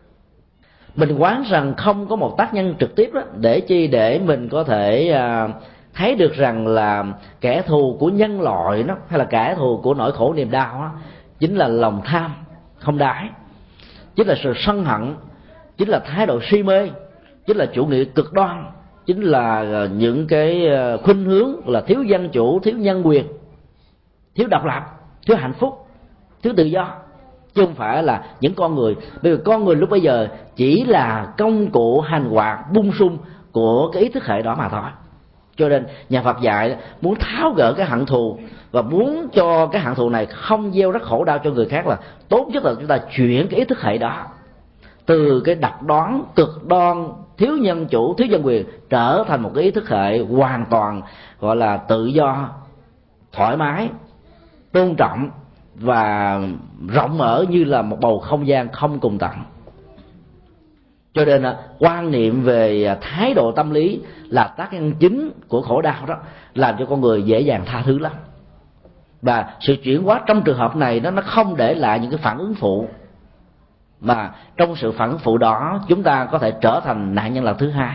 Mình quán rằng không có một tác nhân trực tiếp đó, để chi để mình có thể à, thấy được rằng là kẻ thù của nhân loại đó, hay là kẻ thù của nỗi khổ niềm đau đó, chính là lòng tham không đáy, chính là sự sân hận, chính là thái độ si mê, chính là chủ nghĩa cực đoan, chính là những cái khuynh hướng là thiếu dân chủ, thiếu nhân quyền, thiếu độc lập, thiếu hạnh phúc, thiếu tự do, chứ không phải là những con người. Bởi vì con người lúc bây giờ chỉ là công cụ hành hoạt bung sung của cái ý thức hệ đó mà thôi. Cho nên nhà Phật dạy muốn tháo gỡ cái hận thù và muốn cho cái hận thù này không gieo rắc khổ đau cho người khác, là tốt nhất là chúng ta chuyển cái ý thức hệ đó từ cái độc đoán, cực đoan, thiếu nhân chủ, thiếu nhân quyền trở thành một cái ý thức hệ hoàn toàn gọi là tự do, thoải mái, tôn trọng và rộng mở như là một bầu không gian không cùng tận. Cho nên quan niệm về thái độ tâm lý là tác nhân chính của khổ đau đó, làm cho con người dễ dàng tha thứ lắm. Và sự chuyển hóa trong trường hợp này nó nó không để lại những cái phản ứng phụ, mà trong sự phản ứng phụ đó chúng ta có thể trở thành nạn nhân lần thứ hai.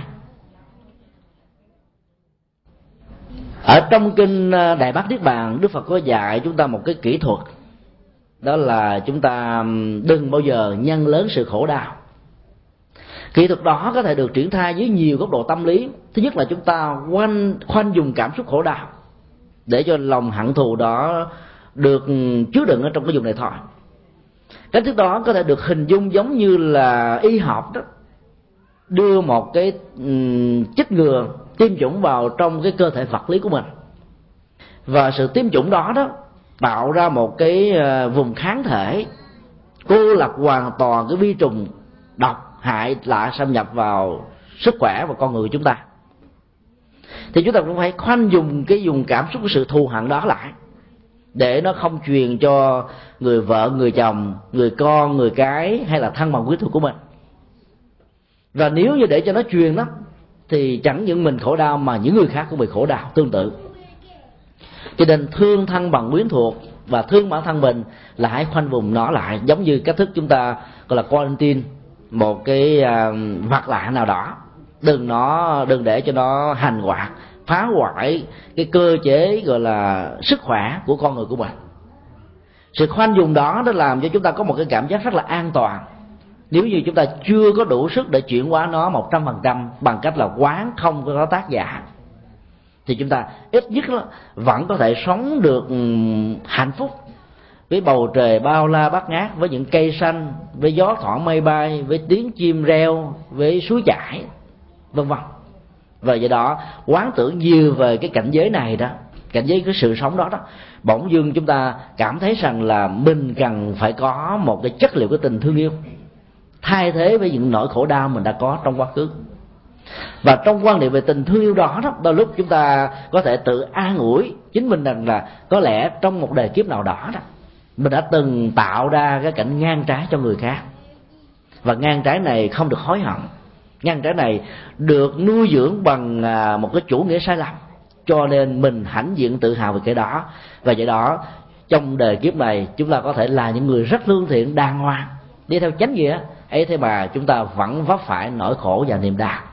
Ở trong kinh Đại Bát Niết Bàn, Đức Phật có dạy chúng ta một cái kỹ thuật, đó là chúng ta đừng bao giờ nhân lớn sự khổ đau. Kỹ thuật đó có thể được triển khai dưới nhiều góc độ tâm lý. Thứ nhất là chúng ta khoanh, khoanh dùng cảm xúc khổ đau để cho lòng hận thù đó được chứa đựng ở trong cái vùng này thôi. Cái thứ đó có thể được hình dung giống như là y học đó, đưa một cái um, chích ngừa tiêm chủng vào trong cái cơ thể vật lý của mình, và sự tiêm chủng đó đó tạo ra một cái uh, vùng kháng thể cô lập hoàn toàn cái vi trùng độc hại lạ xâm nhập vào sức khỏe và con người của chúng ta. Thì chúng ta cũng phải khoanh dùng cái dùng cảm xúc của sự thù hận đó lại, để nó không truyền cho người vợ, người chồng, người con, người cái hay là thân bằng quyến thuộc của mình. Và nếu như để cho nó truyền đó thì chẳng những mình khổ đau mà những người khác cũng bị khổ đau tương tự. Cho nên thương thân bằng quyến thuộc và thương bản thân mình là hãy khoanh vùng nó lại, giống như cách thức chúng ta gọi là quarantine một cái uh, vật lạ nào đó. Đừng nó đừng để cho nó hành hoạt, phá hoại cái cơ chế gọi là sức khỏe của con người của mình. Sự khoanh vùng đó nó làm cho chúng ta có một cái cảm giác rất là an toàn, nếu như chúng ta chưa có đủ sức để chuyển hóa nó một trăm phần trăm bằng cách là quán không có tác giả, thì chúng ta ít nhất đó, vẫn có thể sống được hạnh phúc với bầu trời bao la bát ngát, với những cây xanh, với gió thoảng mây bay, với tiếng chim reo, với suối chảy, vân vân. Và do đó quán tưởng nhiều về cái cảnh giới này đó, cảnh giới cái sự sống đó đó, bỗng dưng chúng ta cảm thấy rằng là mình cần phải có một cái chất liệu của tình thương yêu thay thế với những nỗi khổ đau mình đã có trong quá khứ. Và trong quan niệm về tình thương yêu đó, đó đôi lúc chúng ta có thể tự an ủi chính mình rằng là có lẽ trong một đời kiếp nào đó đó mình đã từng tạo ra cái cảnh ngang trái cho người khác, và ngang trái này không được hối hận, ngang trái này được nuôi dưỡng bằng một cái chủ nghĩa sai lầm, cho nên mình hãnh diện tự hào về cái đó. Và vậy đó trong đời kiếp này chúng ta có thể là những người rất lương thiện, đàng hoàng, đi theo chánh nghĩa ấy, thế mà chúng ta vẫn vấp phải nỗi khổ và niềm đau.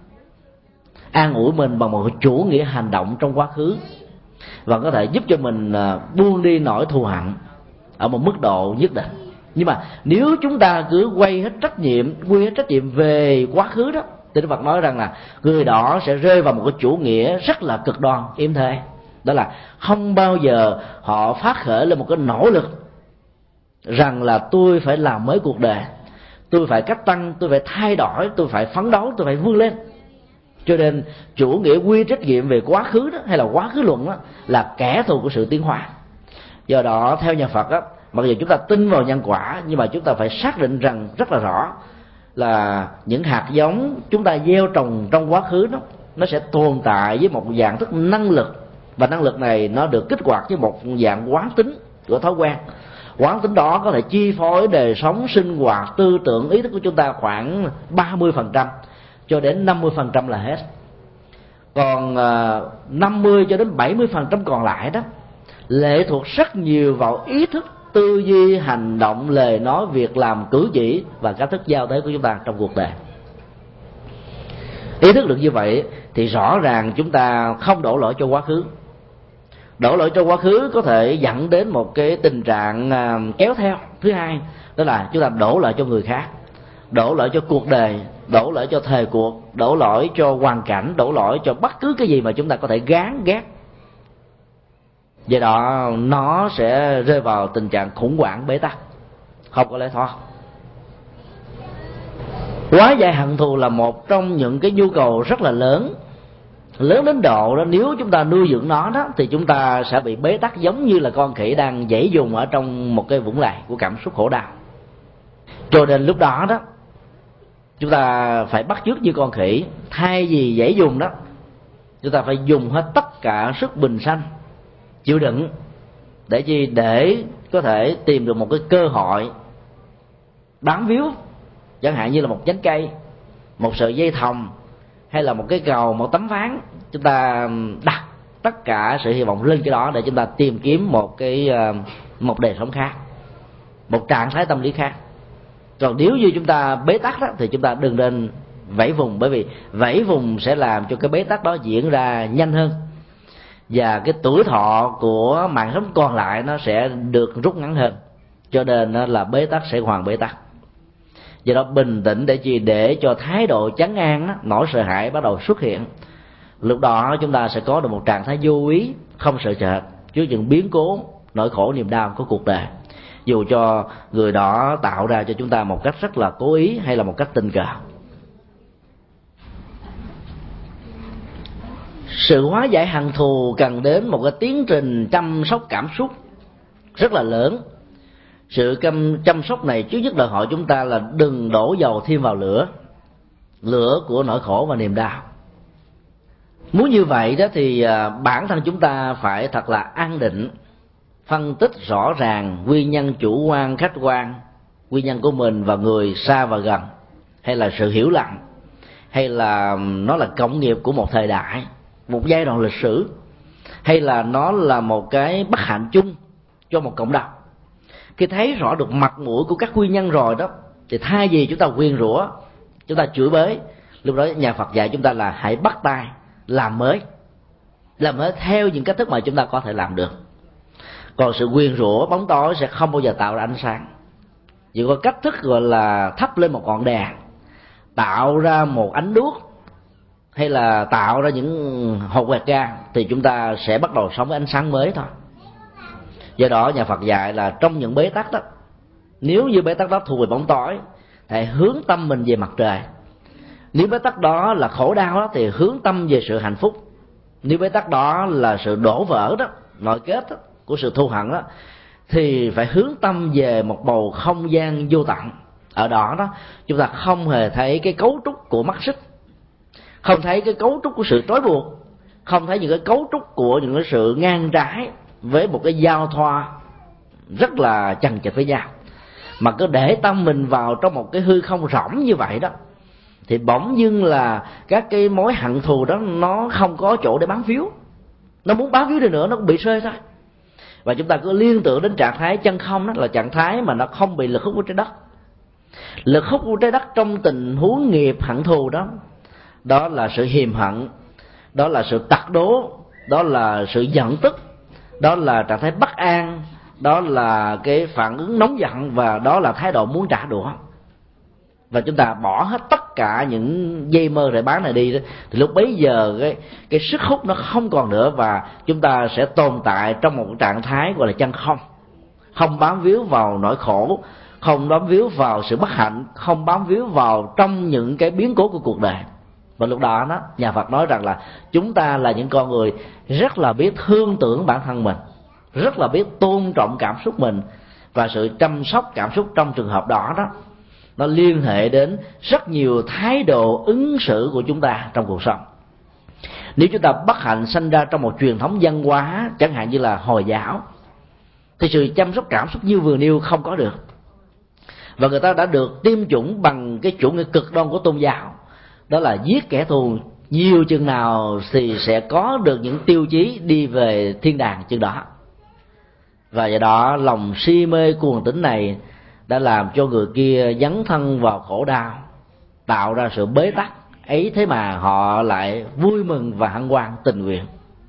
An ủi mình bằng một chủ nghĩa hành động trong quá khứ và có thể giúp cho mình buông đi nỗi thù hận ở một mức độ nhất định. Nhưng mà nếu chúng ta cứ quay hết trách nhiệm, quy hết trách nhiệm về quá khứ đó, thì Đức Phật nói rằng là người đó sẽ rơi vào một cái chủ nghĩa rất là cực đoan, yếm thế. Đó là không bao giờ họ phát khởi lên một cái nỗ lực rằng là tôi phải làm mới cuộc đời, tôi phải cách tăng, tôi phải thay đổi, tôi phải phấn đấu, tôi phải vươn lên. Cho nên chủ nghĩa quy trách nhiệm về quá khứ đó, hay là quá khứ luận đó, là kẻ thù của sự tiến hóa. Do đó theo nhà Phật đó, mặc dù chúng ta tin vào nhân quả, nhưng mà chúng ta phải xác định rằng rất là rõ là những hạt giống chúng ta gieo trồng trong quá khứ đó, nó sẽ tồn tại với một dạng thức năng lực, và năng lực này nó được kích hoạt với một dạng quán tính của thói quen. Quán tính đó có thể chi phối đời sống, sinh hoạt, tư tưởng, ý thức của chúng ta khoảng ba mươi phần trăm cho đến năm mươi phần trăm là hết. Còn năm mươi cho đến bảy mươi phần trăm còn lại đó lệ thuộc rất nhiều vào ý thức, tư duy, hành động, lời nói, việc làm, cử chỉ và cách thức giao tế của chúng ta trong cuộc đời. Ý thức được như vậy thì rõ ràng chúng ta không đổ lỗi cho quá khứ. Đổ lỗi cho quá khứ có thể dẫn đến một cái tình trạng kéo theo thứ hai, đó là chúng ta đổ lỗi cho người khác, đổ lỗi cho cuộc đời, đổ lỗi cho thời cuộc, đổ lỗi cho hoàn cảnh, đổ lỗi cho bất cứ cái gì mà chúng ta có thể gán ghét. Vậy đó nó sẽ rơi vào tình trạng khủng hoảng, bế tắc, không có lẽ thoát. Quá giải hận thù là một trong những cái nhu cầu rất là lớn, lớn đến độ đó nếu chúng ta nuôi dưỡng nó đó thì chúng ta sẽ bị bế tắc, giống như là con khỉ đang giãy dùng ở trong một cái vũng lầy của cảm xúc khổ đau. Cho nên lúc đó đó chúng ta phải bắt chước như con khỉ, thay vì giãy dùng đó chúng ta phải dùng hết tất cả sức bình sanh, chịu đựng, để chi để có thể tìm được một cái cơ hội bám víu, chẳng hạn như là một nhánh cây, một sợi dây thòng, hay là một cái cầu, một tấm ván. Chúng ta đặt tất cả sự hy vọng lên cái đó để chúng ta tìm kiếm một cái một đời sống khác, một trạng thái tâm lý khác. Còn nếu như chúng ta bế tắc đó thì chúng ta đừng nên vẫy vùng, bởi vì vẫy vùng sẽ làm cho cái bế tắc đó diễn ra nhanh hơn, và cái tuổi thọ của mạng sống còn lại nó sẽ được rút ngắn hơn. Cho nên là bế tắc sẽ hoàn bế tắc. Do đó bình tĩnh để chi? Để cho thái độ chấn an đó, nỗi sợ hãi bắt đầu xuất hiện. Lúc đó chúng ta sẽ có được một trạng thái vô ý, không sợ sệt trước những biến cố, nỗi khổ, niềm đau của cuộc đời, dù cho người đó tạo ra cho chúng ta một cách rất là cố ý hay là một cách tình cờ. Sự hóa giải hận thù cần đến một cái tiến trình chăm sóc cảm xúc rất là lớn. Sự chăm sóc này trước nhất đòi hỏi chúng ta là đừng đổ dầu thêm vào lửa, lửa của nỗi khổ và niềm đau. Muốn như vậy đó thì bản thân chúng ta phải thật là an định, phân tích rõ ràng nguyên nhân chủ quan, khách quan, nguyên nhân của mình và người xa và gần, hay là sự hiểu lầm, hay là nó là cộng nghiệp của một thời đại, một giai đoạn lịch sử, hay là nó là một cái bất hạnh chung cho một cộng đồng. Khi thấy rõ được mặt mũi của các nguyên nhân rồi đó thì thay vì chúng ta quyên rủa, chúng ta chửi bới, lúc đó nhà Phật dạy chúng ta là hãy bắt tay làm mới, làm mới theo những cách thức mà chúng ta có thể làm được. Còn sự quyên rủa bóng tối sẽ không bao giờ tạo ra ánh sáng. chỉ có cách thức gọi là thắp lên một ngọn đèn, tạo ra một ánh đuốc, hay là tạo ra những hột quẹt ga, thì chúng ta sẽ bắt đầu sống với ánh sáng mới thôi. Do đó nhà Phật dạy là trong những bế tắc đó, nếu như bế tắc đó thuộc về bóng tối, hãy hướng tâm mình về mặt trời. Nếu bế tắc đó là khổ đau đó, thì hướng tâm về sự hạnh phúc. Nếu bế tắc đó là sự đổ vỡ đó, nội kết đó, của sự thù hận đó, thì phải hướng tâm về một bầu không gian vô tận. Ở đó đó chúng ta không hề thấy cái cấu trúc của mắt xích, không thấy cái cấu trúc của sự trói buộc, không thấy những cái cấu trúc của những cái sự ngang trái với một cái giao thoa rất là chằng chịt với nhau, mà cứ để tâm mình vào trong một cái hư không rỗng như vậy đó, thì bỗng dưng là các cái mối hận thù đó nó không có chỗ để bám víu. Nó muốn bám víu đi nữa nó cũng bị rơi thôi. Và chúng ta cứ liên tưởng đến trạng thái chân không, đó là trạng thái mà nó không bị lực hút của trái đất. Lực hút của trái đất trong tình huống nghiệp hận thù đó, đó là sự hiềm hận, đó là sự tặc đố, đó là sự giận tức, đó là trạng thái bất an, đó là cái phản ứng nóng giận, và đó là thái độ muốn trả đũa. Và chúng ta bỏ hết tất cả những dây mơ rễ bán này đi đó, thì lúc bấy giờ cái cái sức hút nó không còn nữa, và chúng ta sẽ tồn tại trong một trạng thái gọi là chân không, không bám víu vào nỗi khổ, không bám víu vào sự bất hạnh, không bám víu vào trong những cái biến cố của cuộc đời. Và lúc đó đó nhà Phật nói rằng là chúng ta là những con người rất là biết thương tưởng bản thân mình, rất là biết tôn trọng cảm xúc mình, và sự chăm sóc cảm xúc trong trường hợp đó đó nó liên hệ đến rất nhiều thái độ ứng xử của chúng ta trong cuộc sống. Nếu chúng ta bất hạnh sanh ra trong một truyền thống văn hóa chẳng hạn như là Hồi giáo, thì sự chăm sóc cảm xúc như vừa nêu không có được, và người ta đã được tiêm chủng bằng cái chủ nghĩa cực đoan của tôn giáo, đó là giết kẻ thù nhiều chừng nào thì sẽ có được những tiêu chí đi về thiên đàng chừng đó. Và do đó lòng si mê cuồng tín này đã làm cho người kia dấn thân vào khổ đau, tạo ra sự bế tắc ấy, thế mà họ lại vui mừng và hân hoan tình nguyện.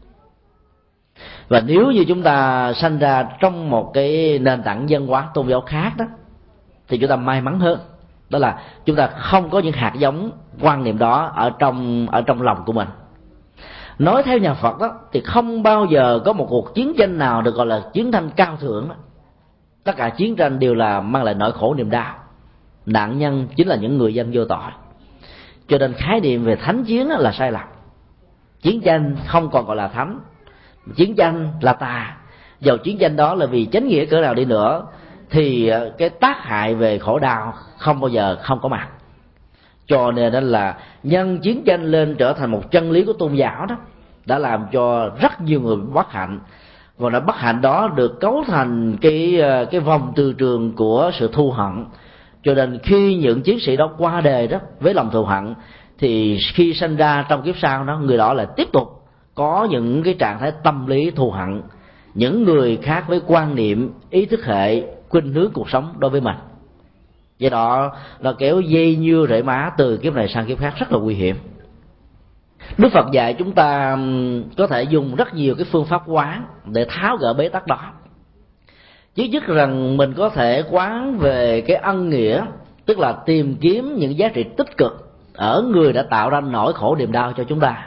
Và nếu như chúng ta sanh ra trong một cái nền tảng văn hóa tôn giáo khác đó, thì chúng ta may mắn hơn, đó là chúng ta không có những hạt giống quan niệm đó ở trong ở trong lòng của mình. Nói theo nhà Phật đó, thì không bao giờ có một cuộc chiến tranh nào được gọi là chiến tranh cao thượng đó. Tất cả chiến tranh đều là mang lại nỗi khổ niềm đau, nạn nhân chính là những người dân vô tội. Cho nên khái niệm về thánh chiến là sai lầm. Chiến tranh không còn gọi là thánh, chiến tranh là tà. Dầu chiến tranh đó là vì chánh nghĩa cỡ nào đi nữa, thì cái tác hại về khổ đau không bao giờ không có mặt. Cho nên đó là nhân chiến tranh lên trở thành một chân lý của tôn giáo đó, đã làm cho rất nhiều người bất hạnh, và nó bất hạnh đó được cấu thành cái cái vòng từ trường của sự thù hận. Cho nên khi những chiến sĩ đó qua đời đó với lòng thù hận, thì khi sinh ra trong kiếp sau đó, người đó lại tiếp tục có những cái trạng thái tâm lý thù hận những người khác với quan niệm, ý thức hệ, khuynh hướng cuộc sống đối với mình. Do đó nó kéo dây nhưa rễ má từ kiếp này sang kiếp khác rất là nguy hiểm. Đức Phật dạy chúng ta có thể dùng rất nhiều cái phương pháp quán để tháo gỡ bế tắc đó. Chứ nhất rằng mình có thể quán về cái ân nghĩa, tức là tìm kiếm những giá trị tích cực ở người đã tạo ra nỗi khổ niềm đau cho chúng ta.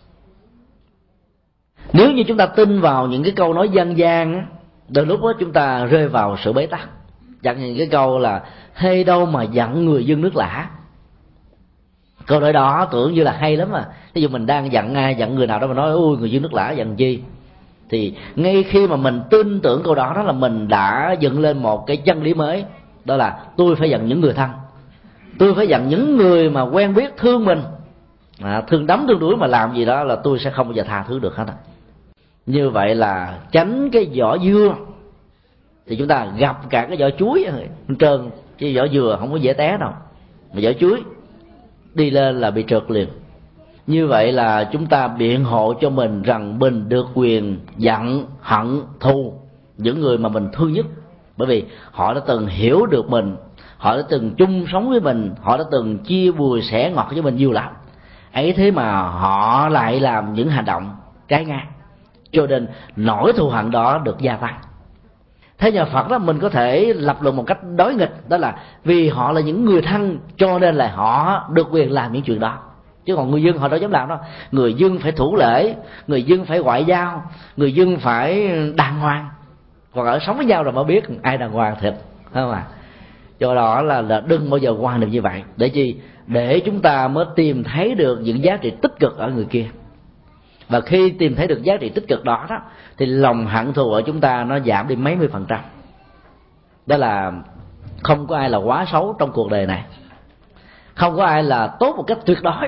Nếu như chúng ta tin vào những cái câu nói dân gian, đôi lúc đó chúng ta rơi vào sự bế tắc. Chẳng hạn cái câu là hê đâu mà giận người dân nước lã. Câu nói đó tưởng như là hay lắm mà. Ví dụ mình đang giận ai, giận người nào đó mà nói ui người dân nước lã giận chi, thì ngay khi mà mình tin tưởng câu đó, đó là mình đã dựng lên một cái chân lý mới, đó là tôi phải giận những người thân, tôi phải giận những người mà quen biết thương mình, à, thương đấm thương đuổi mà làm gì đó là tôi sẽ không bao giờ tha thứ được hết. Như vậy là tránh cái vỏ dưa thì chúng ta gặp cả cái vỏ chuối trơn, chứ vỏ dừa không có dễ té đâu, mà vỏ chuối đi lên là bị trượt liền. Như vậy là chúng ta biện hộ cho mình rằng mình được quyền giận, hận, thù những người mà mình thương nhất, bởi vì họ đã từng hiểu được mình, họ đã từng chung sống với mình, họ đã từng chia bùi sẻ ngọt với mình nhiều lắm. Ấy thế mà họ lại làm những hành động trái ngang, cho nên nỗi thù hận đó được gia tăng. Theo nhà Phật đó, mình có thể lập luận một cách đối nghịch, đó là vì họ là những người thân cho nên là họ được quyền làm những chuyện đó, chứ còn người dân họ đâu dám làm đâu. Người dân phải thủ lễ, người dân phải ngoại giao, người dân phải đàng hoàng, còn ở sống với nhau rồi mới biết ai đàng hoàng thiệt, không à. Do đó là, là đừng bao giờ quan niệm như vậy. Để chi? Để chúng ta mới tìm thấy được những giá trị tích cực ở người kia. Và khi tìm thấy được giá trị tích cực đó, đó thì lòng hận thù ở chúng ta nó giảm đi mấy mươi phần trăm. Đó là không có ai là quá xấu trong cuộc đời này, không có ai là tốt một cách tuyệt đối.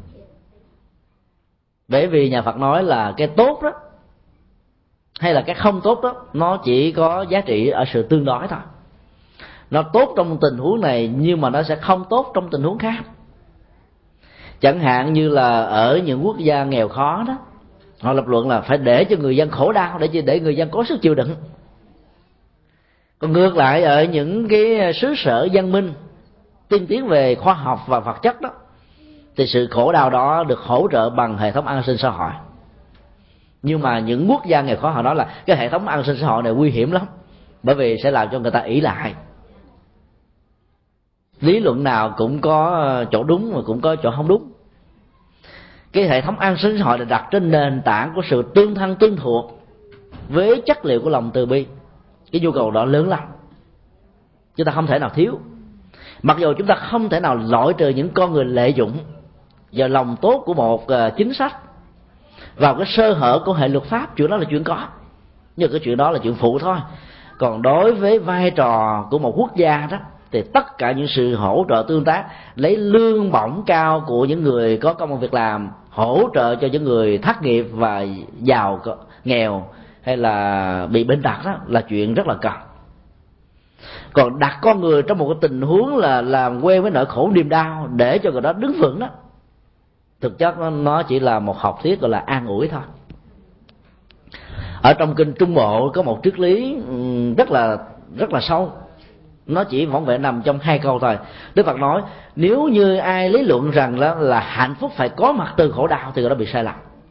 Bởi vì nhà Phật nói là cái tốt đó hay là cái không tốt đó, nó chỉ có giá trị ở sự tương đối thôi. Nó tốt trong tình huống này nhưng mà nó sẽ không tốt trong tình huống khác. Chẳng hạn như là ở những quốc gia nghèo khó đó, họ lập luận là phải để cho người dân khổ đau để để người dân có sức chịu đựng. Còn ngược lại ở những cái xứ sở văn minh tiên tiến về khoa học và vật chất đó, thì sự khổ đau đó được hỗ trợ bằng hệ thống an sinh xã hội. Nhưng mà những quốc gia nghèo khó họ nói là cái hệ thống an sinh xã hội này nguy hiểm lắm, bởi vì sẽ làm cho người ta ỷ lại. Lý luận nào cũng có chỗ đúng mà cũng có chỗ không đúng. Cái hệ thống an sinh xã hội là đặt trên nền tảng của sự tương thân tương thuộc với chất liệu của lòng từ bi. Cái nhu cầu đó lớn lắm, chúng ta không thể nào thiếu. Mặc dù chúng ta không thể nào loại trừ những con người lợi dụng vào lòng tốt của một chính sách, vào cái sơ hở của hệ luật pháp, chuyện đó là chuyện có, nhưng cái chuyện đó là chuyện phụ thôi. Còn đối với vai trò của một quốc gia đó, thì tất cả những sự hỗ trợ tương tác, lấy lương bổng cao của những người có công ăn việc làm, hỗ trợ cho những người thất nghiệp và giàu nghèo hay là bị bệnh tật, đó là chuyện rất là cần. Còn đặt con người trong một cái tình huống là làm quen với nỗi khổ niềm đau để cho người đó đứng vững đó, thực chất nó, nó chỉ là một học thuyết gọi là an ủi thôi. Ở trong kinh Trung Bộ có một triết lý rất là rất là sâu, nó chỉ vỏn vẹn nằm trong hai câu thôi. Đức Phật nói nếu như ai lý luận rằng là, là hạnh phúc phải có mặt từ khổ đau thì người đó bị sai lầm.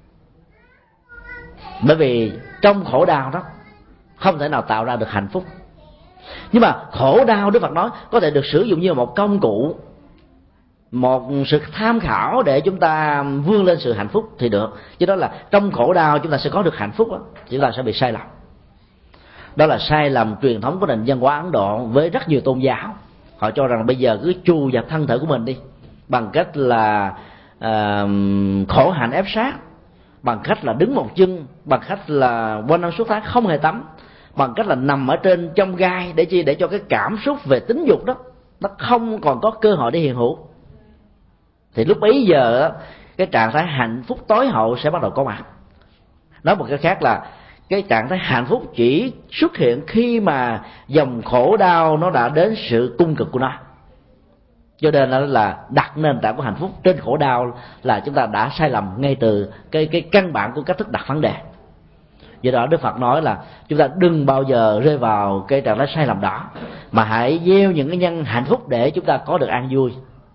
Bởi vì trong khổ đau đó không thể nào tạo ra được hạnh phúc. Nhưng mà khổ đau, Đức Phật nói, có thể được sử dụng như một công cụ, một sự tham khảo để chúng ta vươn lên sự hạnh phúc thì được. Chứ đó là trong khổ đau chúng ta sẽ có được hạnh phúc đó, chúng ta sẽ bị sai lầm. Đó là sai lầm truyền thống của nền văn hóa Ấn Độ với rất nhiều tôn giáo. Họ cho rằng bây giờ cứ chù vào thân thể của mình đi, bằng cách là uh, khổ hạnh ép sát, bằng cách là đứng một chân, bằng cách là quanh năm suốt tháng không hề tắm, bằng cách là nằm ở trên trong gai để chi? Để cho cái cảm xúc về tính dục đó nó không còn có cơ hội để hiện hữu. Thì lúc bấy giờ cái trạng thái hạnh phúc tối hậu sẽ bắt đầu có mặt. Nói một cái khác là cái trạng thái hạnh phúc chỉ xuất hiện khi mà dòng khổ đau nó đã đến sự cung cực của nó. Cho nên là đặt nền tảng của hạnh phúc trên khổ đau là chúng ta đã sai lầm ngay từ cái cái căn bản của cách thức đặt vấn đề. Do đó Đức Phật nói là chúng ta đừng bao giờ rơi vào cái trạng thái sai lầm đó, mà hãy gieo những cái nhân hạnh phúc để chúng ta có được an vui.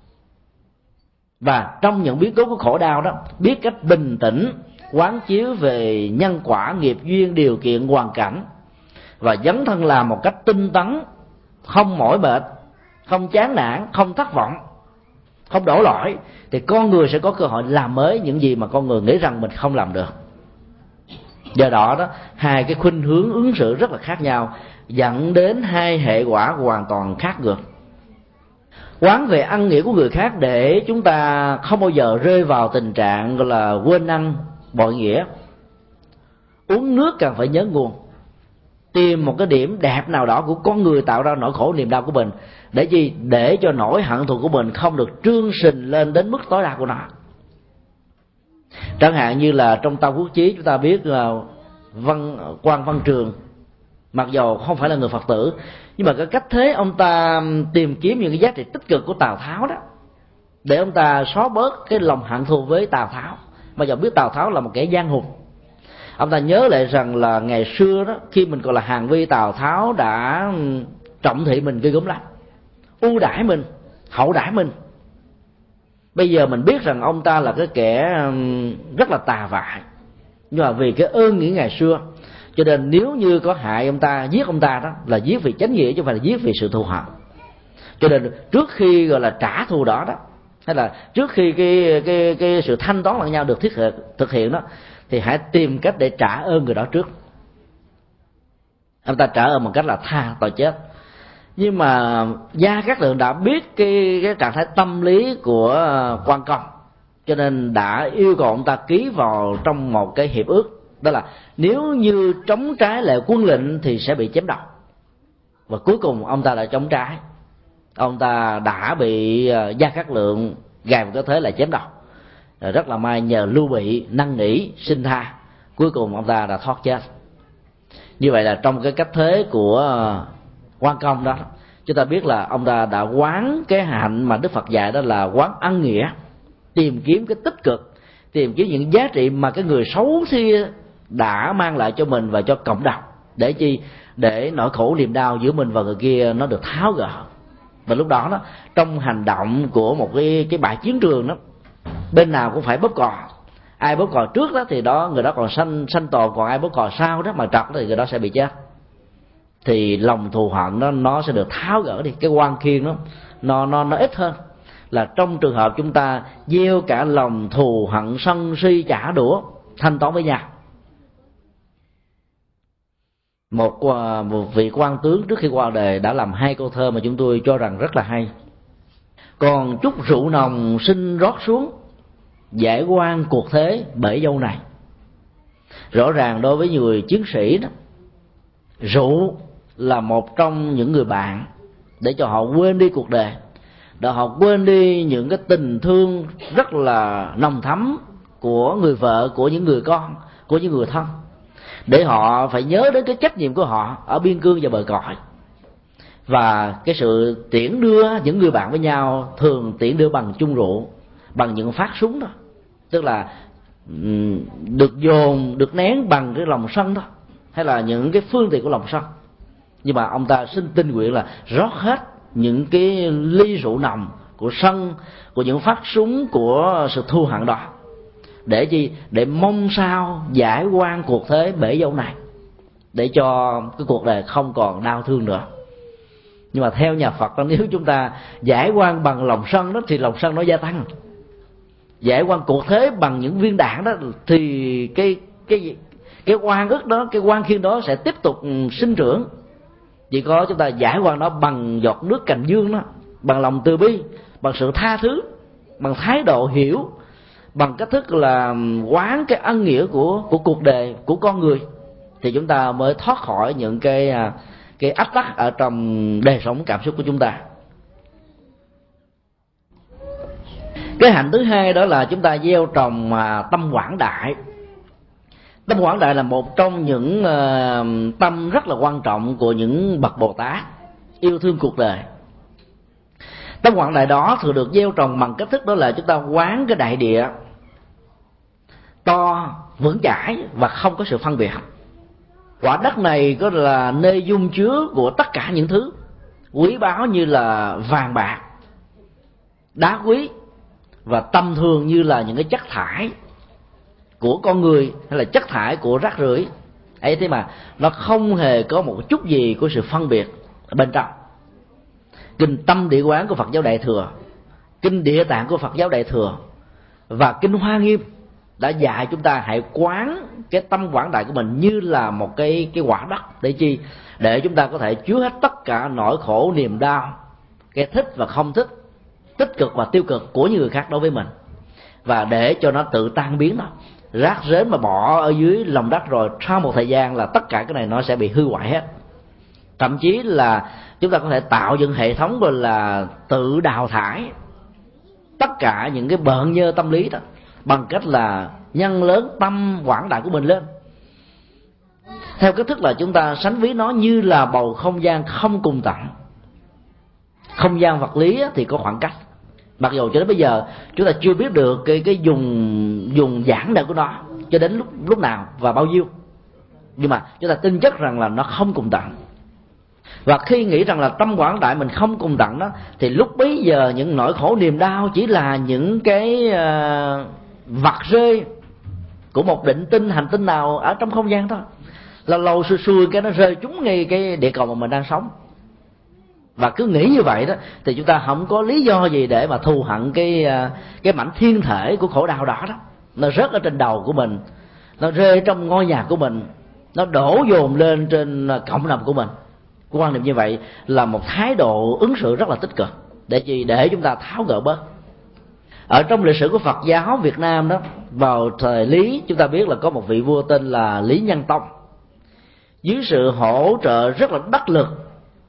Và trong những biến cố của khổ đau đó, biết cách bình tĩnh quán chiếu về nhân quả, nghiệp duyên, điều kiện, hoàn cảnh, và dấn thân làm một cách tinh tấn, không mỏi mệt, không chán nản, không thất vọng, không đổ lỗi, thì con người sẽ có cơ hội làm mới những gì mà con người nghĩ rằng mình không làm được. Do đó đó, hai cái khuynh hướng ứng xử rất là khác nhau, dẫn đến hai hệ quả hoàn toàn khác ngược. Quán về ăn nghĩa của người khác để chúng ta không bao giờ rơi vào tình trạng gọi là quên ăn bội nghĩa. Uống nước cần phải nhớ nguồn, tìm một cái điểm đẹp nào đó của con người tạo ra nỗi khổ niềm đau của mình, để gì? Để cho nỗi hận thù của mình không được trương sình lên đến mức tối đa của nó. Chẳng hạn như là trong Tam Quốc Chí chúng ta biết là văn Quan Văn Trường, mặc dù không phải là người Phật tử, nhưng mà cái cách thế ông ta tìm kiếm những cái giá trị tích cực của Tào Tháo đó, để ông ta xóa bớt cái lòng hận thù với Tào Tháo. Mà giờ biết Tào Tháo là một kẻ gian hùng, ông ta nhớ lại rằng là ngày xưa đó, khi mình còn là hàng vi, Tào Tháo đã trọng thị mình ghê gớm lắm, ưu đãi mình, hậu đãi mình. Bây giờ mình biết rằng ông ta là cái kẻ rất là tà vại, nhưng mà vì cái ơn nghĩa ngày xưa, Cho nên nếu như có hại ông ta, giết ông ta đó là giết vì chánh nghĩa chứ không phải là giết vì sự thù hận. Cho nên trước khi gọi là trả thù đó đó, hay là trước khi cái cái cái sự thanh toán lẫn nhau được thiết hiện, thực hiện đó, thì hãy tìm cách để trả ơn người đó trước. Ông ta trả ơn bằng cách là tha tội chết. Nhưng mà Gia Cát Lượng đã biết cái cái trạng thái tâm lý của Quan Công, cho nên đã yêu cầu ông ta ký vào trong một cái hiệp ước, đó là nếu như chống trái lại quân lệnh thì sẽ bị chém đầu. Và cuối cùng ông ta đã chống trái, ông ta đã bị Gia Cát Lượng gài một cái thế là chém đầu. Rất là may nhờ Lưu Bị năn nỉ xin tha, cuối cùng ông ta đã thoát chết. Như vậy là trong cái cách thế của Quan Công đó, chúng ta biết là ông ta đã quán cái hạnh mà Đức Phật dạy, đó là quán ân nghĩa, tìm kiếm cái tích cực, tìm kiếm những giá trị mà cái người xấu xia đã mang lại cho mình và cho cộng đồng, để chi? Để nỗi khổ niềm đau giữa mình và người kia nó được tháo gỡ. Và lúc đó, đó trong hành động của một cái cái bãi chiến trường đó, bên nào cũng phải bóp cò. Ai bóp cò trước đó thì đó người đó còn sanh sanh tồn, còn ai bóp cò sau đó mà trật thì người đó sẽ bị chết. Thì lòng thù hận nó nó sẽ được tháo gỡ đi, cái oan khiên đó nó nó nó ít hơn là trong trường hợp chúng ta gieo cả lòng thù hận sân si trả đũa thanh toán với nhau. Một, một vị quan tướng trước khi qua đời đã làm hai câu thơ mà chúng tôi cho rằng rất là hay. Còn chút rượu nồng xin rót xuống, giải oan cuộc thế bể dâu này. Rõ ràng đối với người chiến sĩ đó, rượu là một trong những người bạn để cho họ quên đi cuộc đời, để họ quên đi những cái tình thương rất là nồng thắm của người vợ, của những người con, của những người thân, để họ phải nhớ đến cái trách nhiệm của họ ở biên cương và bờ cõi. Và cái sự tiễn đưa những người bạn với nhau thường tiễn đưa bằng chung rượu, bằng những phát súng đó, tức là được dồn, được nén bằng cái lòng sân đó, hay là những cái phương tiện của lòng sân. Nhưng mà ông ta xin tình nguyện là rót hết những cái ly rượu nồng của sân, của những phát súng, của sự thù hận đó, để chi? Để mong sao giải oan cuộc thế bể dâu này, để cho cái cuộc đời không còn đau thương nữa. Nhưng mà theo nhà Phật đó, nếu chúng ta giải oan bằng lòng sân đó thì lòng sân nó gia tăng. Giải oan cuộc thế bằng những viên đạn đó thì cái cái cái oan ức đó, cái oan khiên đó sẽ tiếp tục sinh trưởng. Chỉ có chúng ta giải oan nó bằng giọt nước cành dương đó, bằng lòng từ bi, bằng sự tha thứ, bằng thái độ hiểu, bằng cách thức là quán cái ân nghĩa của của cuộc đời, của con người, thì chúng ta mới thoát khỏi những cái cái ách tắc ở trong đời sống cảm xúc của chúng ta. Cái hạnh thứ hai đó là chúng ta gieo trồng mà tâm quảng đại. Tâm quảng đại là một trong những uh, tâm rất là quan trọng của những bậc Bồ Tát yêu thương cuộc đời. Tâm quảng đại đó thường được gieo trồng bằng cách thức đó là chúng ta quán cái đại địa to, vững chãi và không có sự phân biệt. Quả đất này có là nơi dung chứa của tất cả những thứ quý báu như là vàng bạc, đá quý, và tầm thường như là những cái chất thải của con người hay là chất thải của rác rưởi ấy. Thế mà nó không hề có một chút gì của sự phân biệt ở bên trong. Kinh Tâm Địa Quán của Phật giáo Đại Thừa, kinh Địa Tạng của Phật giáo Đại Thừa và kinh Hoa Nghiêm đã dạy chúng ta hãy quán cái tâm quảng đại của mình như là một cái cái quả đất. Để chi? Để chúng ta có thể chứa hết tất cả nỗi khổ niềm đau, cái thích và không thích, tích cực và tiêu cực của những người khác đối với mình, và để cho nó tự tan biến đó. Rác rến mà bỏ ở dưới lòng đất rồi, sau một thời gian là tất cả cái này nó sẽ bị hư hoại hết. Thậm chí là chúng ta có thể tạo dựng hệ thống gọi là tự đào thải tất cả những cái bợn nhơ tâm lý đó, bằng cách là nhân lớn tâm quảng đại của mình lên, theo cách thức là chúng ta sánh ví nó như là bầu không gian không cùng tận. Không gian vật lý thì có khoảng cách, mặc dù cho đến bây giờ chúng ta chưa biết được cái cái dùng dùng giãn nở của nó cho đến lúc lúc nào và bao nhiêu, nhưng mà chúng ta tin chắc rằng là nó không cùng tận. Và khi nghĩ rằng là tâm quảng đại mình không cùng tận đó, thì lúc bấy giờ những nỗi khổ niềm đau chỉ là những cái uh, vặt rơi của một định tinh hành tinh nào ở trong không gian thôi. lâu lâu xui xui cái nó rơi trúng ngay cái địa cầu mà mình đang sống. Và cứ nghĩ như vậy đó thì chúng ta không có lý do gì để mà thù hận cái cái mảnh thiên thể của khổ đau đó đó. Nó rớt ở trên đầu của mình, nó rơi trong ngôi nhà của mình, nó đổ dồn lên trên cộng đồng của mình. Quan niệm như vậy là một thái độ ứng xử rất là tích cực, để gì? Để chúng ta tháo gỡ bớt. Ở trong lịch sử của Phật giáo Việt Nam đó, vào thời Lý, chúng ta biết là có một vị vua tên là Lý Nhân Tông. Dưới sự hỗ trợ rất là đắc lực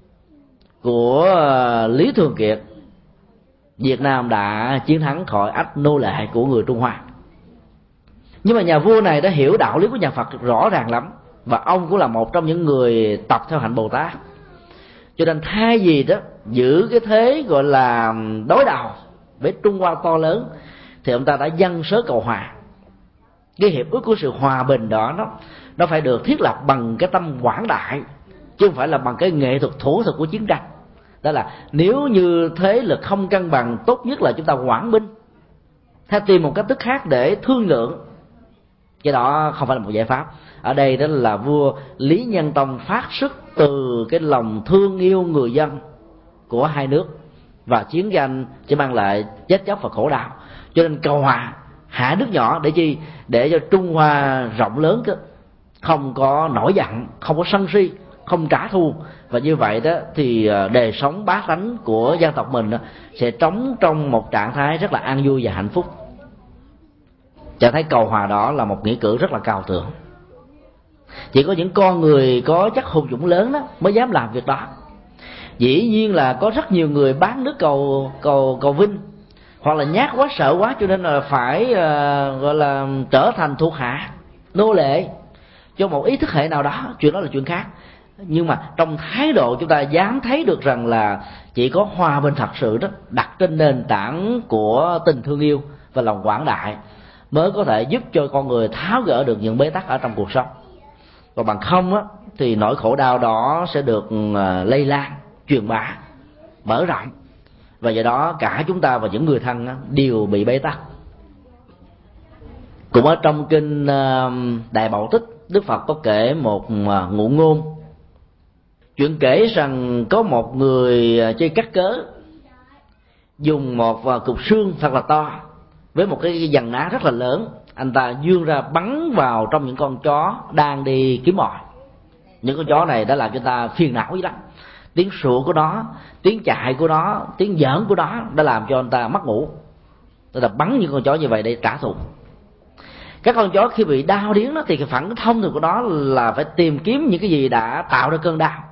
của Lý Thường Kiệt, Việt Nam đã chiến thắng khỏi ách nô lệ của người Trung Hoa. Nhưng mà nhà vua này đã hiểu đạo lý của nhà Phật rõ ràng lắm, và ông cũng là một trong những người tập theo hạnh Bồ Tát. Cho nên thay vì đó giữ cái thế gọi là đối đầu với Trung Hoa to lớn, thì ông ta đã dâng sớ cầu hòa. Cái hiệp ước của sự hòa bình đó nó, nó phải được thiết lập bằng cái tâm quảng đại, chứ không phải là bằng cái nghệ thuật thủ thuật của chiến tranh. Đó là nếu như thế lực không cân bằng, tốt nhất là chúng ta hoãn binh, hay tìm một cách thức khác để thương lượng. Cái đó không phải là một giải pháp. Ở đây đó là vua Lý Nhân Tông phát xuất từ cái lòng thương yêu người dân của hai nước, và chiến tranh chỉ mang lại chết chóc và khổ đau. Cho nên cầu hòa hạ nước nhỏ để chi? Để cho Trung Hoa rộng lớn cơ, không có nổi giận, không có sân si, không trả thù. Và như vậy đó thì đời sống bá tánh của dân tộc mình sẽ trống trong một trạng thái rất là an vui và hạnh phúc. Trạng thái cầu hòa đó là một nghĩa cử rất là cao thượng. Chỉ có những con người có chất hùng dũng lớn đó mới dám làm việc đó. Dĩ nhiên là có rất nhiều người bán nước cầu cầu cầu vinh, hoặc là nhát quá, sợ quá, cho nên là phải uh, gọi là trở thành thuộc hạ, nô lệ cho một ý thức hệ nào đó. Chuyện đó là chuyện khác. Nhưng mà trong thái độ chúng ta dám thấy được rằng là chỉ có hòa bình thật sự đó, đặt trên nền tảng của tình thương yêu và lòng quảng đại, mới có thể giúp cho con người tháo gỡ được những bế tắc ở trong cuộc sống. Còn bằng không á, thì nỗi khổ đau đó sẽ được uh, lây lan, truyền bá, mở rộng, và do đó cả chúng ta và những người thân á, đều bị bế tắc. Cũng ở trong kinh uh, Đại Bảo Tích, Đức Phật có kể một uh, ngụ ngôn. Chuyện kể rằng có một người chơi cắt cớ, dùng một uh, cục xương thật là to với một cái dằn ná rất là lớn, anh ta vươn ra bắn vào trong những con chó đang đi kiếm mồi. Những con chó này đã làm cho ta phiền não dữ lắm. Tiếng sủa của nó, tiếng chạy của nó, tiếng giỡn của nó đã làm cho anh ta mất ngủ. Tôi đã bắn những con chó như vậy để trả thù. Các con chó khi bị đau điếng đó, thì cái phản ứng thông thường của nó là phải tìm kiếm những cái gì đã tạo ra cơn đau,